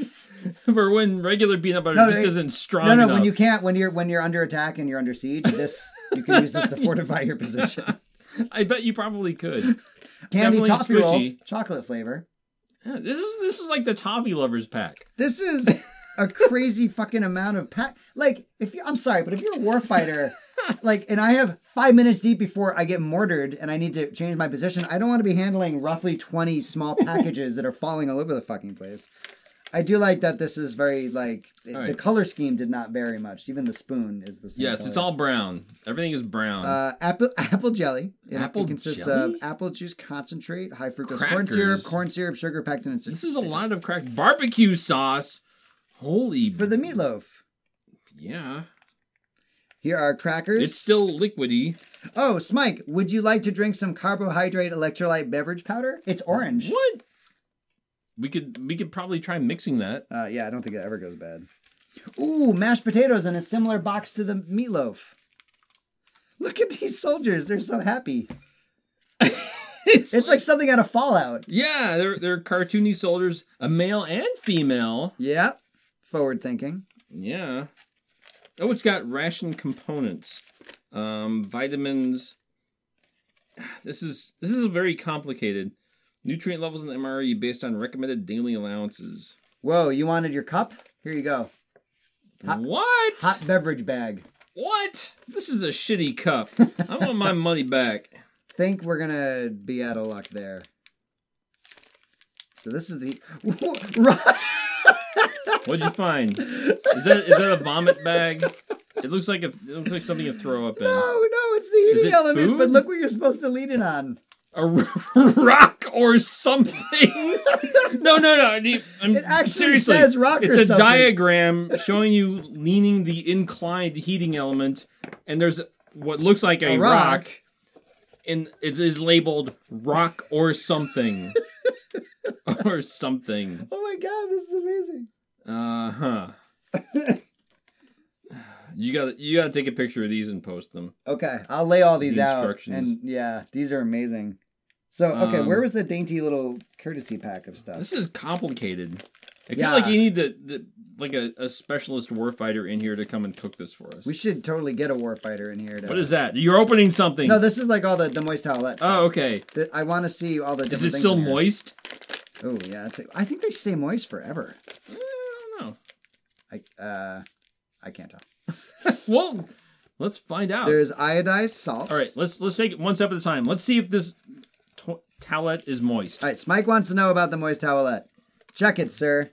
For when regular peanut butter No, just it- isn't strong No, no. enough. When you can't, when you're when you're under attack and you're under siege, this you can use this to fortify your position. I bet you probably could. Candy Definitely toffee rolls, squishy. chocolate flavor. Yeah, this is this is like the toffee lovers pack. This is a crazy fucking amount of pack. Like, if you, I'm sorry, but if you're a warfighter, like, and I have five minutes deep before I get mortared and I need to change my position, I don't want to be handling roughly twenty small packages that are falling all over the fucking place. I do like that this is very, like, it- All the right. color scheme did not vary much. Even the spoon is the same Yes, color. it's all brown. Everything is brown. Uh, apple apple jelly. It, Apple it consists jelly? of apple juice concentrate, high fructose corn syrup, Crackers. corn syrup, sugar, pectin, and this is a lot of crack barbecue sauce. Holy. for the meatloaf. Yeah. Here are crackers. It's still liquidy. Oh, Smike, would you like to drink some carbohydrate electrolyte beverage powder? It's orange. What? We could we could probably try mixing that. Uh, yeah, I don't think it ever goes bad. Ooh, mashed potatoes in a similar box to the meatloaf. Look at these soldiers. They're so happy. it's, It's like something out of Fallout. yeah, they're they're cartoony soldiers, a male and female. Yeah. Forward thinking. Yeah. Oh, it's got ration components, um, vitamins. This is this is very complicated. Nutrient levels in the M R E based on recommended daily allowances. Whoa, you wanted your cup? Here you go. Hot- what? Hot beverage bag. What? This is a shitty cup. I want my money back. Think we're gonna be out of luck there. So this is the right. What'd you find? Is that is that a vomit bag? It looks like a, it looks like something you throw up in. No, no, it's the Is eating it element. food? But look what you're supposed to lean it on. A r- rock or something. no, no, no. I- I'm, It actually seriously, says rock or It's a something. diagram showing you leaning the inclined heating element, and there's what looks like a, A rock. rock, and it is labeled rock or something. or something. Oh my god, this is amazing. Uh huh. You got you got to take a picture of these and post them. Okay, I'll lay all these The out. instructions. And yeah, these are amazing. So, okay, Um, where was the dainty little courtesy pack of stuff? This is complicated. I feel Yeah. like you need the, the like a, a specialist warfighter in here to come and cook this for us. We should totally get a warfighter in here. To... What is that? You're opening something. No, this is like all the, the moist towelettes. Oh, okay. That I want to see all the Is different it things still in here. moist? Oh yeah, it's, I think they stay moist forever. Eh, I don't I uh, I can't tell. know. Well, let's find out. There's iodized salt. All right, let's let's take it one step at a time. Let's see if this to- towelette is moist. All right, Smike wants to know about the moist towelette. Check it, sir.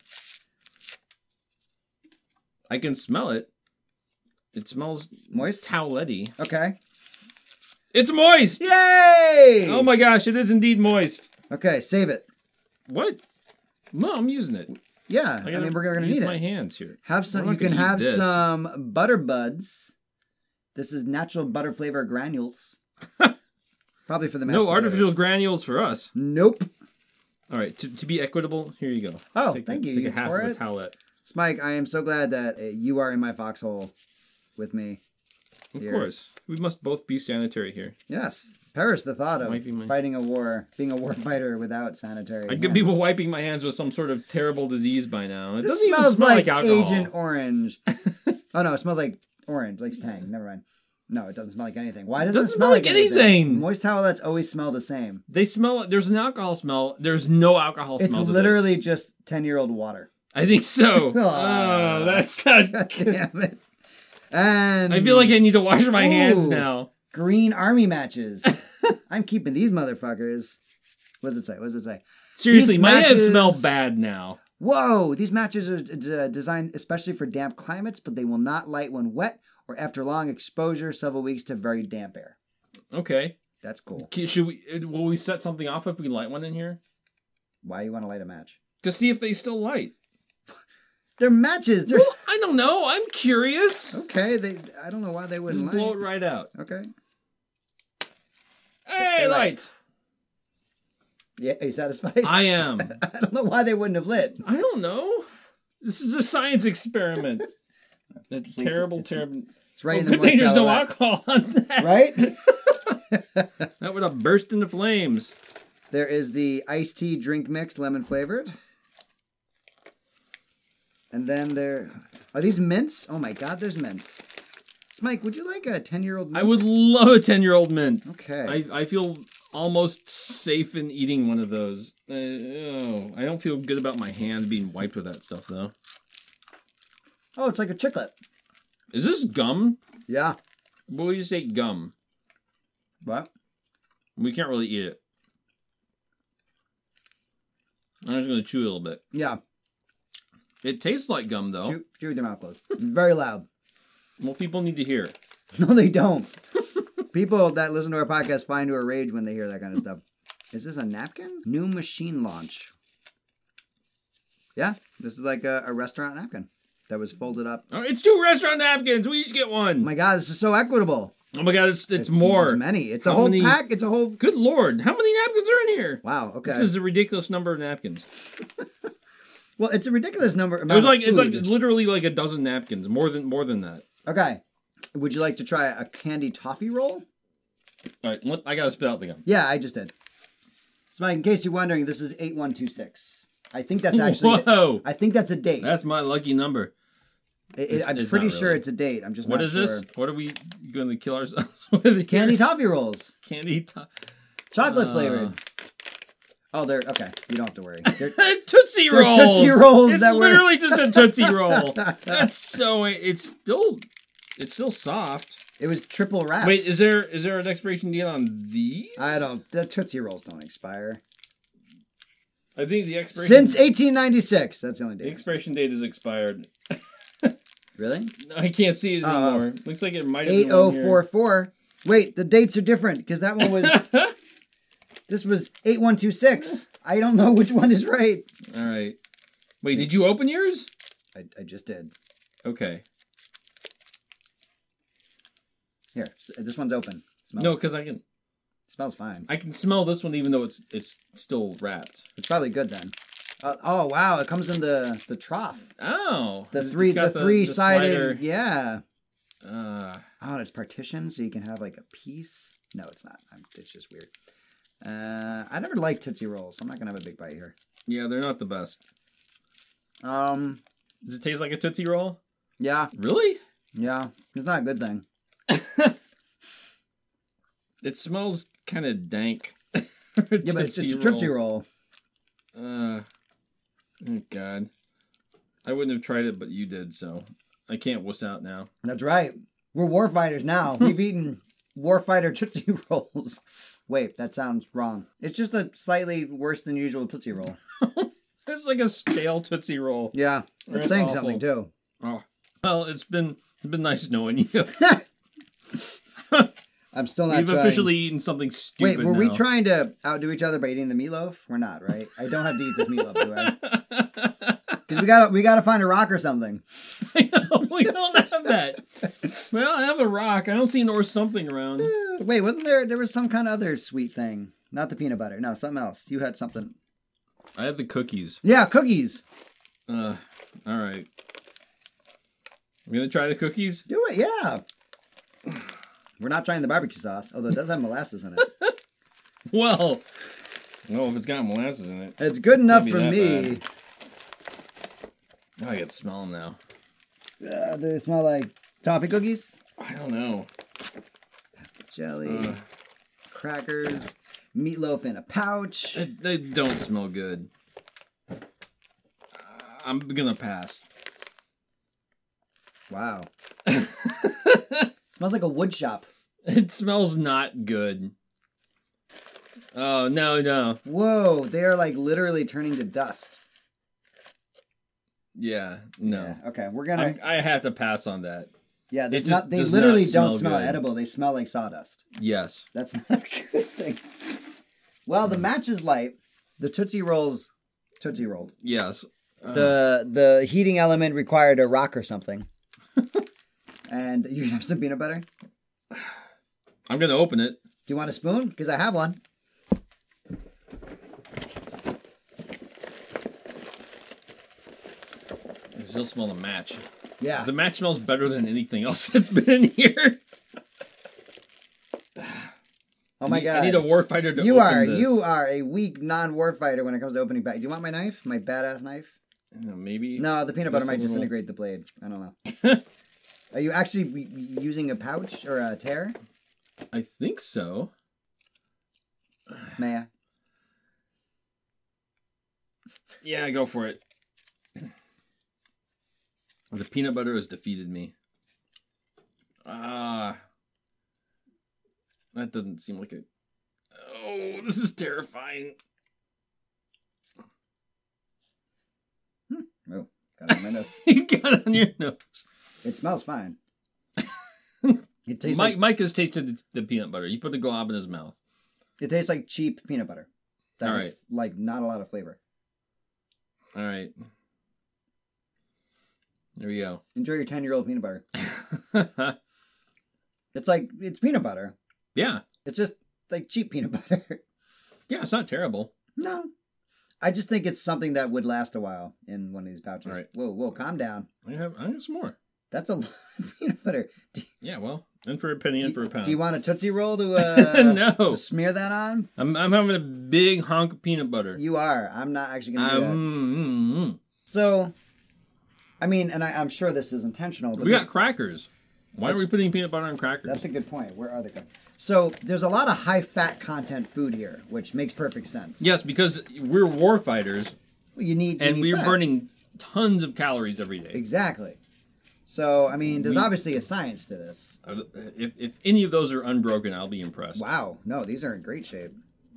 I can smell it. It smells Moist? towelette-y. Okay. It's moist. Yay! Oh my gosh, it is indeed moist. Okay, save it. What? No, I'm using it. Yeah, I, gotta mean we're gonna use need my it. hands here. Have some. I'm You not can gonna eat have this. some butter buds. This is natural butter flavor granules. Probably for the mashed No artificial potatoes. granules for us. Nope. All right, to, to be equitable, here you go. Oh, take thank the, you. Take You a half tore of it? the towelette. Smike, I am so glad that uh, you are in my foxhole with me. Of here. course. We must both be sanitary here. Yes. Perish the thought of Wiping my- fighting a war, being a war fighter without sanitary. I get hands. people wiping my hands with some sort of terrible disease by now. It This doesn't even smells smell like, like, alcohol. Agent Orange. Oh no, it smells like orange, like Tang. Never mind. No, it doesn't smell like anything. Why doesn't, Doesn't it smell smell like like anything? anything. Moist towelettes always smell the same. They smell. There's an alcohol smell. There's no alcohol It's smell. to literally this. just ten-year-old water. I think so. Aw. Oh, that's not. God damn it. And I feel like I need to wash my hands Ooh. now. green army matches. I'm keeping these motherfuckers. What does it say? What does it say? Seriously, These my hands matches- smell bad now. Whoa! These matches are uh, designed especially for damp climates, but they will not light when wet or after long exposure, several weeks to very damp air. Okay. That's cool. K- Should we? uh, Will we set something off if we light one in here Why you want to light a match? to see if they still light? They're matches. They're Well, I don't know. I'm curious. okay. They. I don't know why they wouldn't Just blow it light. right out. Okay. Hey, They light. light. Yeah. Are you satisfied? I am. I don't know why they wouldn't have lit. I don't know. This is a science experiment. A Please, terrible, it's- terrible. It's right Oh, in the good moist thing there's no towelette. alcohol on that. Right? That would have burst into flames. There is the iced tea drink mix, lemon flavored. And then there are these mints. Oh my god, there's mints. Smike, would you like a ten-year-old mint? I would love a ten-year-old mint. Okay. I, I feel almost safe in eating one of those. Uh, oh, I don't feel good about my hands being wiped with that stuff, though. Oh, it's like a chiclet. Is this gum? Yeah. What would you say gum? What? We can't really eat it. I'm just going to chew a little bit. Yeah. It tastes like gum, though. Chew, chew with your mouth closed. It's very loud. Well, people need to hear. No, they don't. People that listen to our podcast find to a rage when they hear that kind of stuff. Is this a napkin? New machine launch. Yeah, this is like a, a restaurant napkin that was folded up. Oh, it's two restaurant napkins. We each get Oh one. my god, this is so equitable. Oh my god, it's it's, more. It's many. It's a How whole many- pack. It's a whole. Good lord, how many napkins are in here? Wow. Okay. This is a ridiculous number of napkins. Well, it's a ridiculous number. It Amount was like of it's like food. literally like a dozen napkins, more than more than that. Okay. Would you like to try a candy toffee roll? All right, let- I gotta spit out the gum. Yeah, I just did. So, Mike, in case you're wondering, this is eight one two six. I think that's actually. Whoa, I think that's a date. that's my lucky number. It- it- it's- I'm it's pretty not sure really. it's a date. I'm just What not is sure. this? What are we going to kill ourselves with? Candy here? toffee rolls, Candy to- chocolate Uh. flavored. Oh, they're okay. You don't have to worry. They're, Tootsie They're rolls. Tootsie Rolls It's that were- literally just a Tootsie Roll. That's so. It's still. It's still soft. it was triple wrapped. Wait, is there is there an expiration date on these? I don't. The Tootsie Rolls don't expire. I think the expiration Since eighteen ninety-six. That's the only the date. expiration date is expired. Really? I can't see it Oh. anymore. Looks like it might have eight been oh one here. four four. Wait, the dates are different because that one was. This was eight one two six. I don't know which one is right. All right. Wait, did you open yours? I, I just did. Okay. Here, s- this one's open. Smells, No, because I can smells fine. I can smell this one even though it's it's still wrapped. It's probably good then. Uh, oh wow, it comes in the the trough. Oh, The it's three got the, three sided. slider. Yeah. Uh, Oh, and it's partitioned so you can have like a piece. No, it's not. I'm, it's just weird. Uh, I never liked Tootsie Rolls. I'm not gonna have a big bite here. yeah, they're not the best. Um. Does it taste like a Tootsie Roll? Yeah. Really? Yeah. It's not a good thing. It smells kind of dank. Yeah, but it's, it's a Tootsie Roll. Uh, oh God. I wouldn't have tried it, but you did, so I can't wuss out now. That's right. We're warfighters now. We've eaten warfighter Tootsie Rolls. Wait, that sounds wrong. It's just a slightly worse than usual Tootsie Roll. It's like a stale Tootsie Roll. Yeah, it's That's saying awful. something too. Oh, well, it's been it's been nice knowing you. I'm still not We've trying. officially eaten something stupid. Wait, were we now. trying to outdo each other by eating the meatloaf? We're not, right? I don't have to eat this meatloaf, do I? Because we gotta we gotta find a rock or something. I know, we don't have that. Well, I have a rock. I don't see an or something around. Uh, Wait, wasn't there? There was some kind of other sweet thing. Not the peanut butter. No, something else. You had something. I have the cookies. Yeah, cookies. Uh, all right. I'm gonna try the cookies. Do it. Yeah. We're not trying the barbecue sauce, although it does have molasses in it. Well, no, if it's got molasses in it. It's good enough Can't for be that me. Oh, I can smell them now. Uh, do they smell like toffee cookies? I don't know. Jelly, Uh. crackers, meatloaf in a pouch. They, they don't smell good. Uh, I'm gonna pass. Wow. Smells like a wood shop. It smells not good. Oh, no, no. Whoa, they are like literally turning to dust. Yeah, no. Yeah, okay, we're gonna. I'm, I have to pass on that. yeah, there's it just not. They does literally not don't smell smell good. edible. They smell like sawdust. Yes. That's not a good thing. Well, the match is light. The Tootsie Rolls, Tootsie rolled. Yes. Uh, The the heating element required a rock or something. And you have some peanut butter. I'm gonna open it. Do you want a spoon? Because I have one. I still smell the match. Yeah. The match smells better than anything else that's been in here. Oh my I need, god. I need a warfighter to you open are this. you are a weak non-war fighter when it comes to opening back. Do you want my knife? My badass knife? Uh, maybe. No, the peanut Just butter a might little- disintegrate the blade. I don't know. Are you actually re- using a pouch or a tear? I think so. Maya. Yeah, go for it. The peanut butter has defeated me. Ah. That doesn't seem like a... Oh, this is terrifying. Oh, got it on my nose. You got it on your nose. It smells fine. It tastes Mike, like Mike has tasted the, the peanut butter. You put the glob in his mouth. it tastes like cheap peanut butter. That's All right. like not a lot of flavor. All right. There we go. Enjoy your ten-year-old peanut butter. It's like it's peanut butter. Yeah. It's just like cheap peanut butter. Yeah, it's not terrible. No. I just think it's something that would last a while in one of these pouches. All right. Whoa, whoa, calm down. I have, I have some more. That's a lot of peanut butter. Do, Yeah, well, in for a penny, in do- for a pound. do you want a Tootsie Roll to, uh, No. to smear that on? I'm, I'm having a big hunk of peanut butter. You are. I'm not actually going to do that. Um, mm, mm. So, I mean, and I, I'm sure this is intentional, but We this- got crackers. Why are we That's- putting peanut butter on crackers? that's a good point. Where are they? going? So, there's a lot of high-fat content food here, which makes perfect sense. Yes, because we're war fighters You need, you and need we're fat. burning tons of calories every day. Exactly. So, I mean, there's We- obviously a science to this. Uh, If, if any of those are unbroken, I'll be impressed. Wow. No, these are in great shape.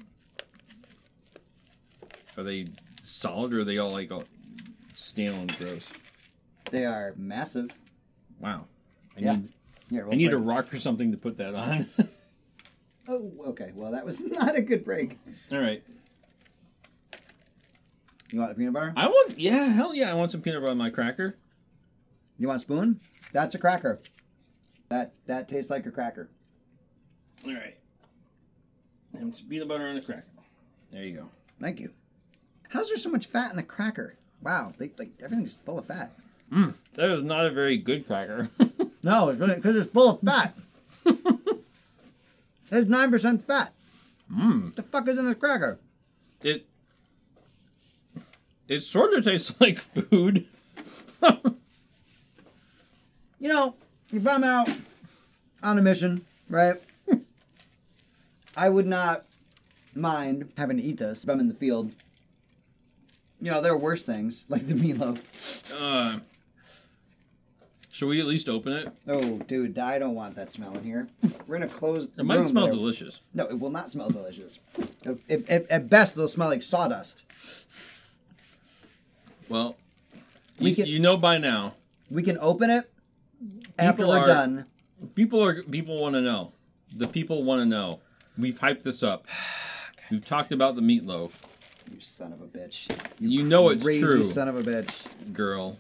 Are they solid or are they all like all stale and gross? They are massive. Wow. I Yeah. need Here, we'll I need a break. rock or something to put that on. Oh, okay. Well, that was not a good break. All right. You want a peanut butter? I want, yeah, hell yeah, I want some peanut butter on my cracker. You want a spoon? That's a cracker. That that tastes like a cracker. All right. And some peanut butter on a cracker. There you go. Thank you. How's there so much fat in the cracker? Wow, they, like everything's full of fat. Mm, that is not a very good cracker. No, it's really because it's full of fat. It's nine percent fat. Mmm. What the fuck is in this cracker? It it sort of tastes like food. You know, if I'm out on a mission, right? I would not mind having to eat this if I'm in the field. You know, there are worse things, like the meatloaf. uh, should we at least open it? Oh, dude, I don't want that smell in here. We're in a closed It might room smell there. delicious. No, it will not smell delicious. If, if, at best, it'll smell like sawdust. Well, We you, can- you know by now. We can open it after People we're are- done. People are people want to know. The people want to know. We've hyped this up. We've talked about the meatloaf. You son of a bitch. You know it's Crazy true. son of a bitch. Girl.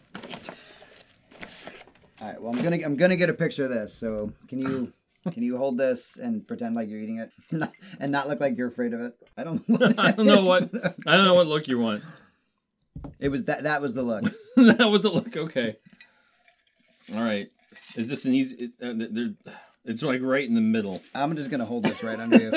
All right. Well, I'm gonna I'm gonna get a picture of this. So can you can you hold this and pretend like you're eating it, and not look like you're afraid of it? I don't know. What I that don't know is. what I don't know what look you want. It was that. That was the look. That was the look. Okay. All right. Is this an easy? Uh, there, It's like right in the middle. I'm just gonna hold this right under you.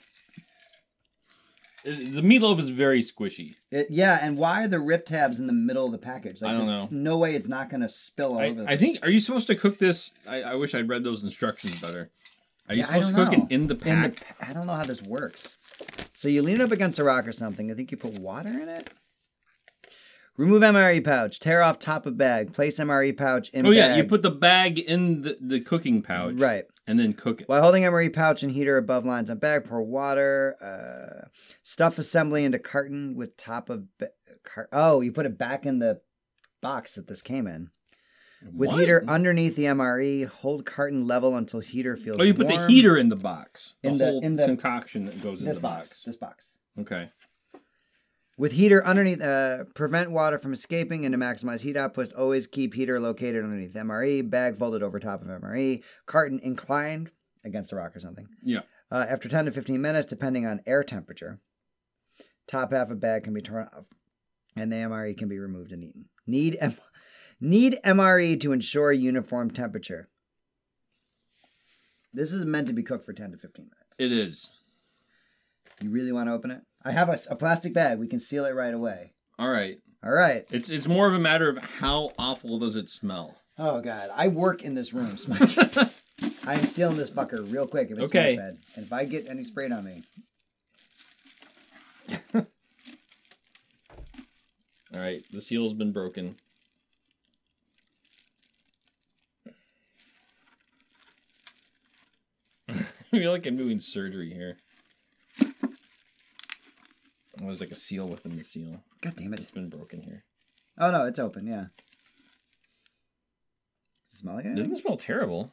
The meatloaf is very squishy. It, yeah, and why are the rip tabs in the middle of the package? Like, I don't there's know. No way it's not gonna spill all I, over the I place. think. Are you supposed to cook this? I, I wish I'd read those instructions better. Are you Yeah, I supposed to don't cook know. it in the In pack? the pa- I don't know how this works. So you lean it up against a rock or something. I think you put water in it. Remove M R E pouch. Tear off top of bag. Place M R E pouch in oh bag. yeah, you put the bag in the, the cooking pouch, Right. and then cook it. While holding M R E pouch and heater above lines on bag, pour water. Uh, stuff assembly into carton with top of... Ba- car- oh, you put it back in the box that this came in. With What? heater underneath the M R E, hold carton level until heater feels Oh, you put warm. the heater in the box. The In the- whole in the- concoction that goes in This the box. box. This box. Okay. With heater underneath, uh, prevent water from escaping and to maximize heat output, always keep heater located underneath M R E, bag folded over top of M R E, carton inclined against a rock or something. Yeah. Uh, after ten to fifteen minutes, depending on air temperature, top half of bag can be turned off and the M R E can be removed and eaten. Need, M- need M R E to ensure uniform temperature. This is meant to be cooked for ten to fifteen minutes. It is. You really want to open it? I have a, a plastic bag. We can seal it right away. All right. All right. It's it's more of a matter of how awful does it smell. Oh, God. I work in this room, Smike. I am sealing this fucker real quick if it Okay. smells bad. And if I get any sprayed on me. All right. The seal's been broken. I feel like I'm doing surgery here. Oh, there's like a seal within the seal. God damn It's it. been broken here. Oh, no. It's open. Yeah. Does it smell like It anything? doesn't smell terrible.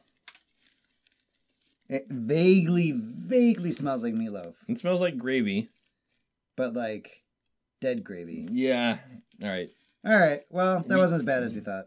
It vaguely, vaguely smells like meatloaf. It smells like gravy. But like dead gravy. Yeah. All right. All right. Well, that Me- wasn't as bad as we thought.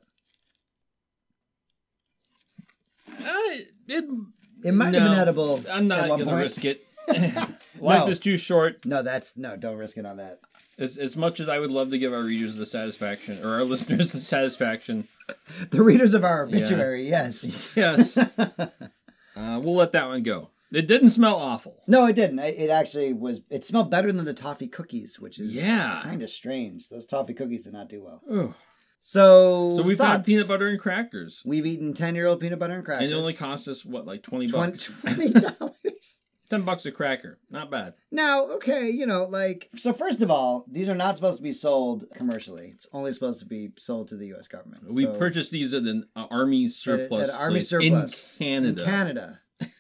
Uh, it It might have no, been edible. I'm not at one gonna point. risk it. Life No. is too short. No, that's no. Don't risk it on that. As as much as I would love to give our readers the satisfaction, or our listeners the satisfaction, The readers of our obituary, yes. yes, uh, we'll let that one go. It didn't smell awful. No, it didn't. It it actually was. It smelled better than the toffee cookies, which is Yeah. kind of strange. Those toffee cookies did not do well. Ugh. So, So we've had thoughts? peanut butter and crackers, We've eaten ten-year-old peanut butter and crackers. and it only cost us what, like twenty twenty bucks. twenty dollars. Ten bucks a cracker, not bad. Now, okay, you know, like so. First of all, these are not supposed to be sold commercially. It's only supposed to be sold to the U S government. We So, purchased these at an uh, army surplus at an army place surplus in Canada. In Canada.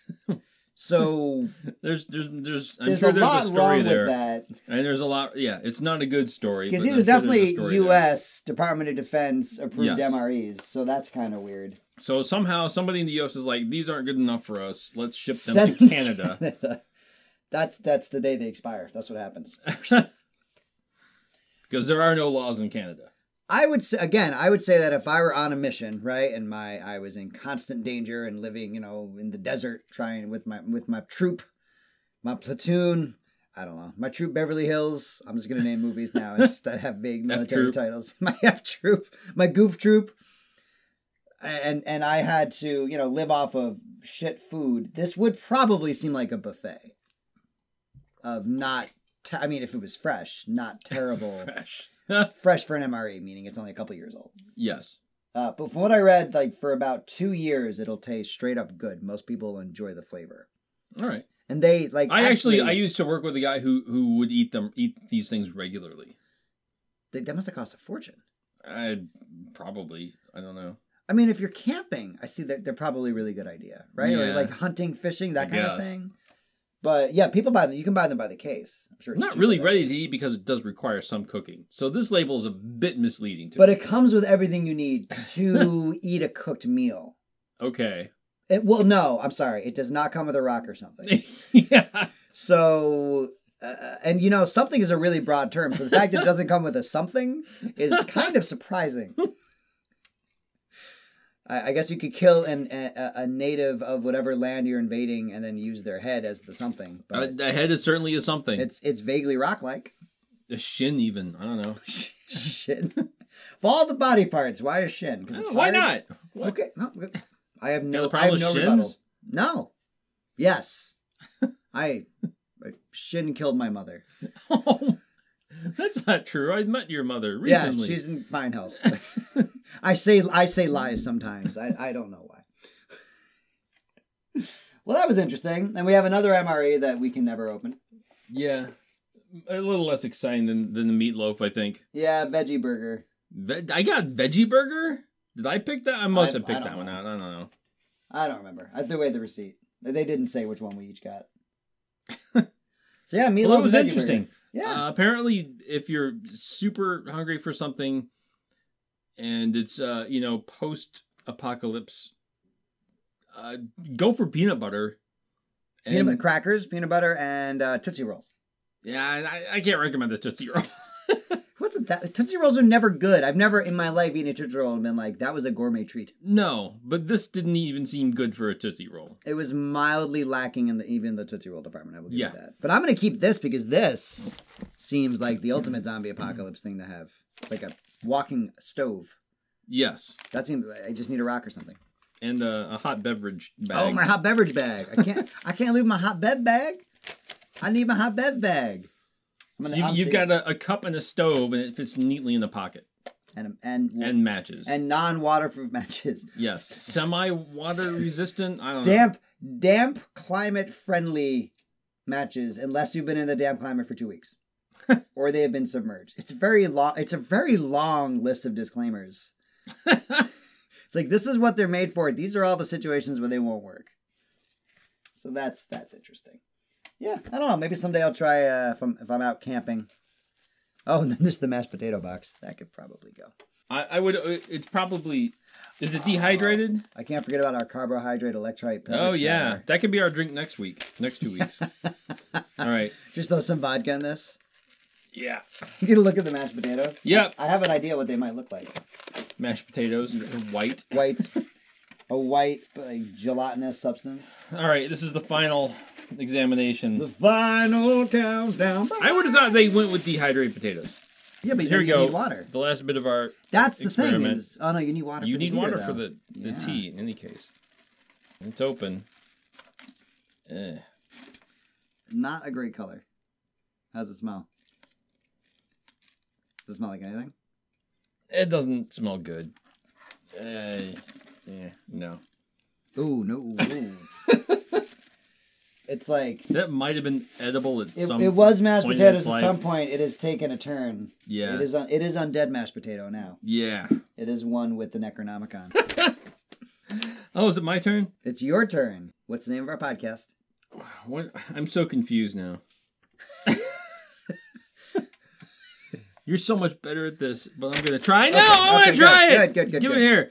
So There's, there's, there's. I'm there's sure a there's lot a story wrong there, with that. and there's a lot. Yeah, it's not a good story Because but these I'm are sure there's a definitely story U there. S Department of Defense approved Yes. M R Es, so that's kind of weird. So somehow somebody in the U S is like, these aren't good enough for us. Let's ship them Send to them Canada. Canada. That's that's the day they expire. That's what happens. Because there are no laws in Canada. I would say again, I would say that if I were on a mission, right, and my I was in constant danger and living, you know, in the desert, trying with my with my troop, my platoon, I don't know, my troop Beverly Hills. I'm just gonna name movies now instead have vague military F-troop. titles. My F troop, my goof troop, and and I had to, you know, live off of shit food. This would probably seem like a buffet of not. Te- I mean, if it was fresh, not terrible. Fresh. Fresh for an M R E, meaning it's only a couple years old. Yes. Uh, but from what I read, like for about two years, it'll taste straight up good. Most people enjoy the flavor, All right. and they like. I actually, I used to work with a guy who who would eat them, eat these things regularly. they, that must have cost a fortune. I probably, I don't know. I mean, if you're camping, I see that they're probably a really good idea, right? Or Yeah. like hunting, fishing, that I kind of guess. thing. But yeah, people buy them. You can buy them by the case. I'm sure. It's Not cheaper really that ready way. to eat because it does require some cooking. So this label is a bit misleading to But me. it comes with everything you need to eat a cooked meal. Okay. It, well, no, I'm sorry. It does not come with a rock or something. Yeah. So, uh, and you know, something is a really broad term. So the fact that it doesn't come with a something is kind of surprising. I, I guess you could kill an, a, a native of whatever land you're invading and then use their head as the something. Uh, But the head is certainly is something. it's it's vaguely rock-like. The shin, even. I don't know. Shin. Of all the body parts, why a shin? Because it's Why hard? not? What? Okay, no, good. I have Got no, a I have problem no with rebuttal. shins? No. Yes. I, I shit and killed my mother. Oh, that's not true. I met your mother recently. Yeah, she's in fine health. I say I say lies sometimes. I, I don't know why. Well, that was interesting. And we have another M R E that we can never open. Yeah. A little less exciting than, than the meatloaf, I think. Yeah, veggie burger. Ve- I got veggie burger? Did I pick that? I must I- have picked I that don't one know. out. I don't know. I don't remember. I threw away the receipt. They didn't say which one we each got. So yeah, meatloaf Well, it was and veggie interesting. burger. Yeah. Uh, apparently, if you're super hungry for something and it's, uh, you know, post-apocalypse, uh, go for peanut butter. Peanut And- butter crackers, peanut butter, and uh, Tootsie Rolls. Yeah, I, I can't recommend the Tootsie Roll. What's it that? Tootsie Rolls are never good. I've never in my life eaten a Tootsie Roll and been like, that was a gourmet treat. No, but this didn't even seem good for a Tootsie Roll. It was mildly lacking in the even the Tootsie Roll department. I will give Yeah. you that. But I'm going to keep this because this seems like the ultimate zombie apocalypse thing to have. Like a walking stove. Yes. That seems. I just need a rock or something. And uh, a hot beverage bag. Oh, my hot beverage bag. I can't. I can't leave my hot bev bag. I need my hot bev bag. I'm So gonna, you, I'm you've serious. got a, a cup and a stove, and it fits neatly in the pocket. and and And matches. and non-waterproof matches. Yes. Semi-water resistant? I don't know. Damp, damp, climate-friendly matches, unless you've been in the damp climate for two weeks, or they have been submerged. It's very long. It's a very long list of disclaimers. It's like this is what they're made for. These are all the situations where they won't work. So that's that's interesting. Yeah, I don't know. Maybe someday I'll try uh, if I'm if I'm out camping. Oh, and then there's the mashed potato box. That could probably go. I, I would. uh, It's probably. Is it dehydrated? I can't forget about our carbohydrate electrolyte. Oh beverage yeah, powder. that could be our drink next week. Next two weeks. All right. Just throw some vodka in this. Yeah. You get a look at the mashed potatoes. Yep. I have an idea what they might look like. Mashed potatoes, white. White, a white like gelatinous substance. All right, this is the final examination. The final countdown. I would have thought they went with dehydrated potatoes. Yeah, but Here then we you go. need water. The last bit of our. That's the thing Experiment. is. Oh no, you need water. You for the need heater, water though. for the, the Yeah. tea in any case. It's open. Eh. Not a great color. How's it smell? Does it smell like anything? It doesn't smell good. Uh, yeah, no. Ooh, no. Ooh. It's like That might have been edible at it, some it was mashed point in potatoes its at life. some point. It has taken a turn. Yeah. It is un, it is undead mashed potato now. Yeah. It is one with the Necronomicon. Oh, is it my turn? It's your turn. What's the name of our podcast? What? I'm so confused now. You're so much better at this, but I'm gonna try. No, Okay, I want to okay, try good, it. good, good, good, Give good. it here.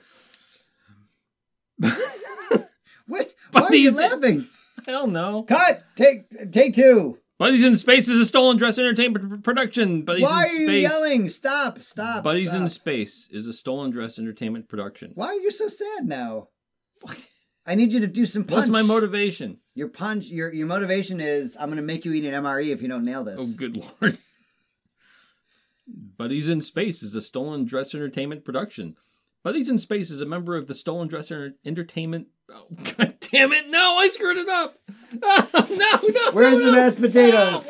What? Why are you Buddies- laughing? I don't know. Cut. Take take two. Buddies in Space is a stolen dress entertainment pr- production. Buddies Why in are you Space. yelling? Stop! Stop! Buddies stop. in Space is a stolen dress entertainment production. Why are you so sad now? I need you to do some punch. What's my motivation? Your punch. Your your motivation is I'm going to make you eat an M R E if you don't nail this. Oh, good lord. Buddies in Space is a stolen dress entertainment production. Buddies in Space is a member of the Stolen Dress Enter- Entertainment. Oh, God damn it! No, I screwed it up. Oh, no, no. Where's no, the no. mashed potatoes?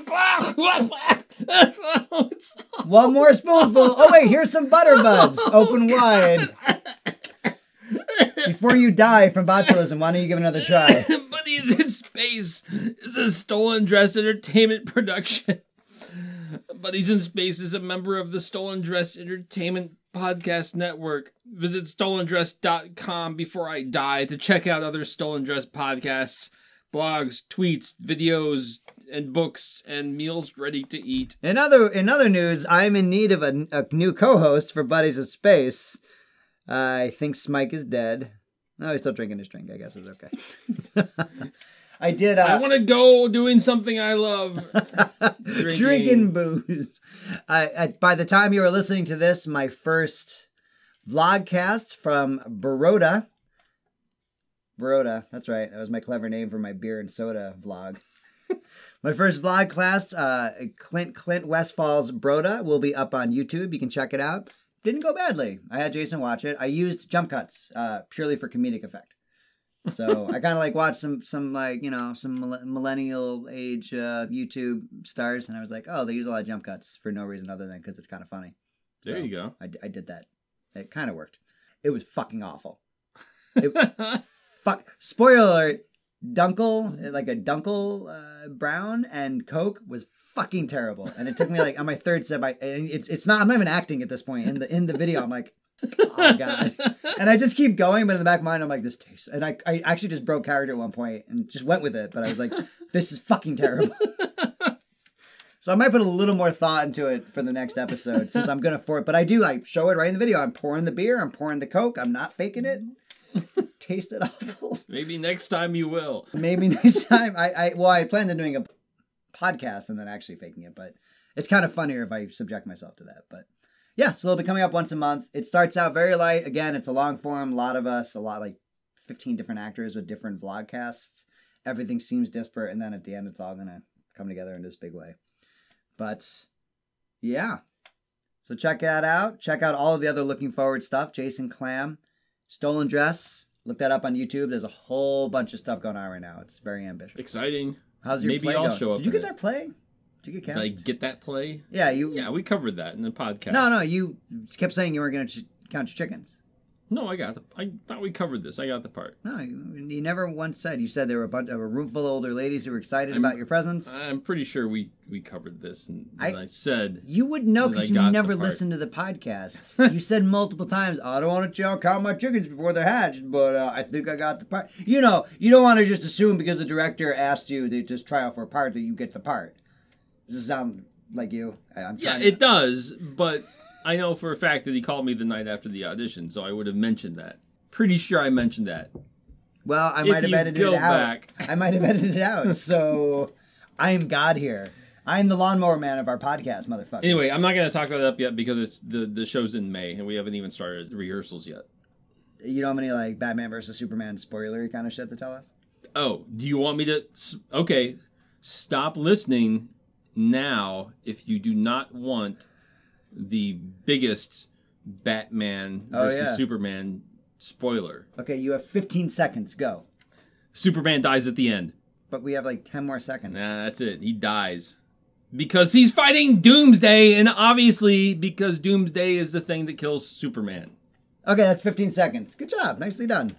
Oh, it's- One more spoonful. Oh wait, here's some butter buds. Open wide. Before you die from botulism, why don't you give it another try? Buddies in Space is a stolen dress entertainment production. Buddies in Space is a member of the Stolen Dress Entertainment Podcast Network. Visit stolen dress dot com before I die to check out other Stolen Dress podcasts, blogs, tweets, videos, and books, and meals ready to eat. In other in other news, I'm in need of a, a new co-host for Buddies of Space. Uh, I think Smike is dead. No, he's still drinking his drink. I guess it's okay. I did. Uh, I want to go doing something I love. drinking. Drinking. booze. I, I, by the time you are listening to this, my first vlogcast from Baroda. Baroda, that's right. That was my clever name for my beer and soda vlog. My first vlog class, uh, Clint Clint Westfall's Broda, will be up on YouTube. You can check it out. Didn't go badly. I had Jason watch it. I used jump cuts uh, purely for comedic effect. So I kind of like watched some some like you know some mill- millennial age uh, YouTube stars, and I was like, oh, they use a lot of jump cuts for no reason other than because it's kind of funny. There So you go. I, I did that. It kind of worked. It was fucking awful. It, fuck. Spoiler alert. Dunkel, like a Dunkel uh, Brown and Coke was fucking terrible, and it took me like on my third sip. I and it's it's not. I'm not even acting at this point in the in the video. I'm like, oh god, and I just keep going, but in the back of my mind, I'm like, this tastes. And I I actually just broke character at one point and just went with it, but I was like, this is fucking terrible. So I might put a little more thought into it for the next episode since I'm gonna for it. But I do like show it right in the video. I'm pouring the beer. I'm pouring the Coke. I'm not faking it. Tasted awful. Maybe next time you will. Maybe next time. I, I well, I planned on doing a podcast and then actually faking it, but it's kind of funnier if I subject myself to that. But yeah, so it'll be coming up once a month. It starts out very light. Again, it's a long form. A lot of us, a lot like fifteen different actors with different vlogcasts. Everything seems disparate, and then at the end, it's all gonna come together in this big way. But yeah, so check that out. Check out all of the other looking forward stuff. Jason Clam. Stolen Dress. Look that up on YouTube. There's a whole bunch of stuff going on right now. It's very ambitious. Exciting. How's your Maybe play I'll going? show up Did you in get it. that play? Did you get Did cast? I get that play? Yeah, you. Yeah, we covered that in the podcast. No, no, you kept saying you were going to ch- count your chickens. No, I got the. I thought we covered this. I got the part. No, you, you never once said. You said there were a bunch of a room full of older ladies who were excited I'm- about your presence. I'm pretty sure we we covered this, and, and I- I, said You would know Then because I you got the never part. listened to the podcast. You said multiple times, I don't want to count my chickens before they're hatched, but uh, I think I got the part. You know, you don't want to just assume because the director asked you to just try out for a part that you get the part. Does it sound like you? I- I'm yeah, trying it does, but I know for a fact that he called me the night after the audition, so I would have mentioned that. Pretty sure I mentioned that. Well, I If might have you edited go it out. back. I might have edited it out. So I am God here. I am the lawnmower man of our podcast, motherfucker. Anyway, I'm not going to talk that up yet because it's the the show's in May and we haven't even started the rehearsals yet. You know how many like Batman versus Superman spoilery kind of shit to tell us? Oh, do you want me to? Okay, stop listening now if you do not want the biggest Batman Oh, versus yeah. Superman spoiler. Okay, you have fifteen seconds. Go. Superman dies at the end. But we have like ten more seconds. Nah, that's it. He dies. Because he's fighting Doomsday, and obviously because Doomsday is the thing that kills Superman. Okay, that's fifteen seconds. Good job. Nicely done.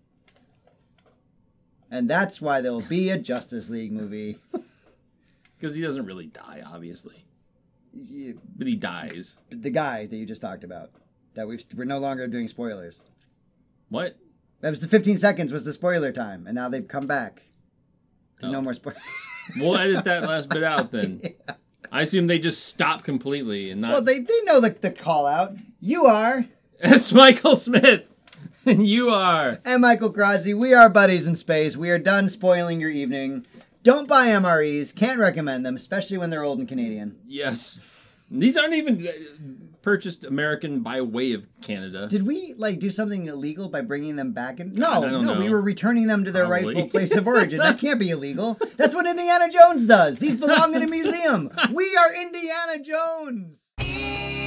And that's why there will be a Justice League movie. Because he doesn't really die, obviously. You- But he dies. The guy that you just talked about. That we've, we're no longer doing spoilers. What? That was the fifteen seconds was the spoiler time. And now they've come back. To Oh. no more spoilers. We'll edit that last bit out then. Yeah. I assume they just stop completely and not... Well, they, they know the, the call out. You are. It's Michael Smith, and you are. And Michael Crosby. We are buddies in space. We are done spoiling your evening. Don't buy M R Es. Can't recommend them, especially when they're old and Canadian. Yes. These aren't even uh, purchased American by way of Canada. Did we like do something illegal by bringing them back in? God, No, I don't no, know. we were returning them to their Probably. rightful place of origin. That can't be illegal. That's what Indiana Jones does. These belong in a museum. We are Indiana Jones.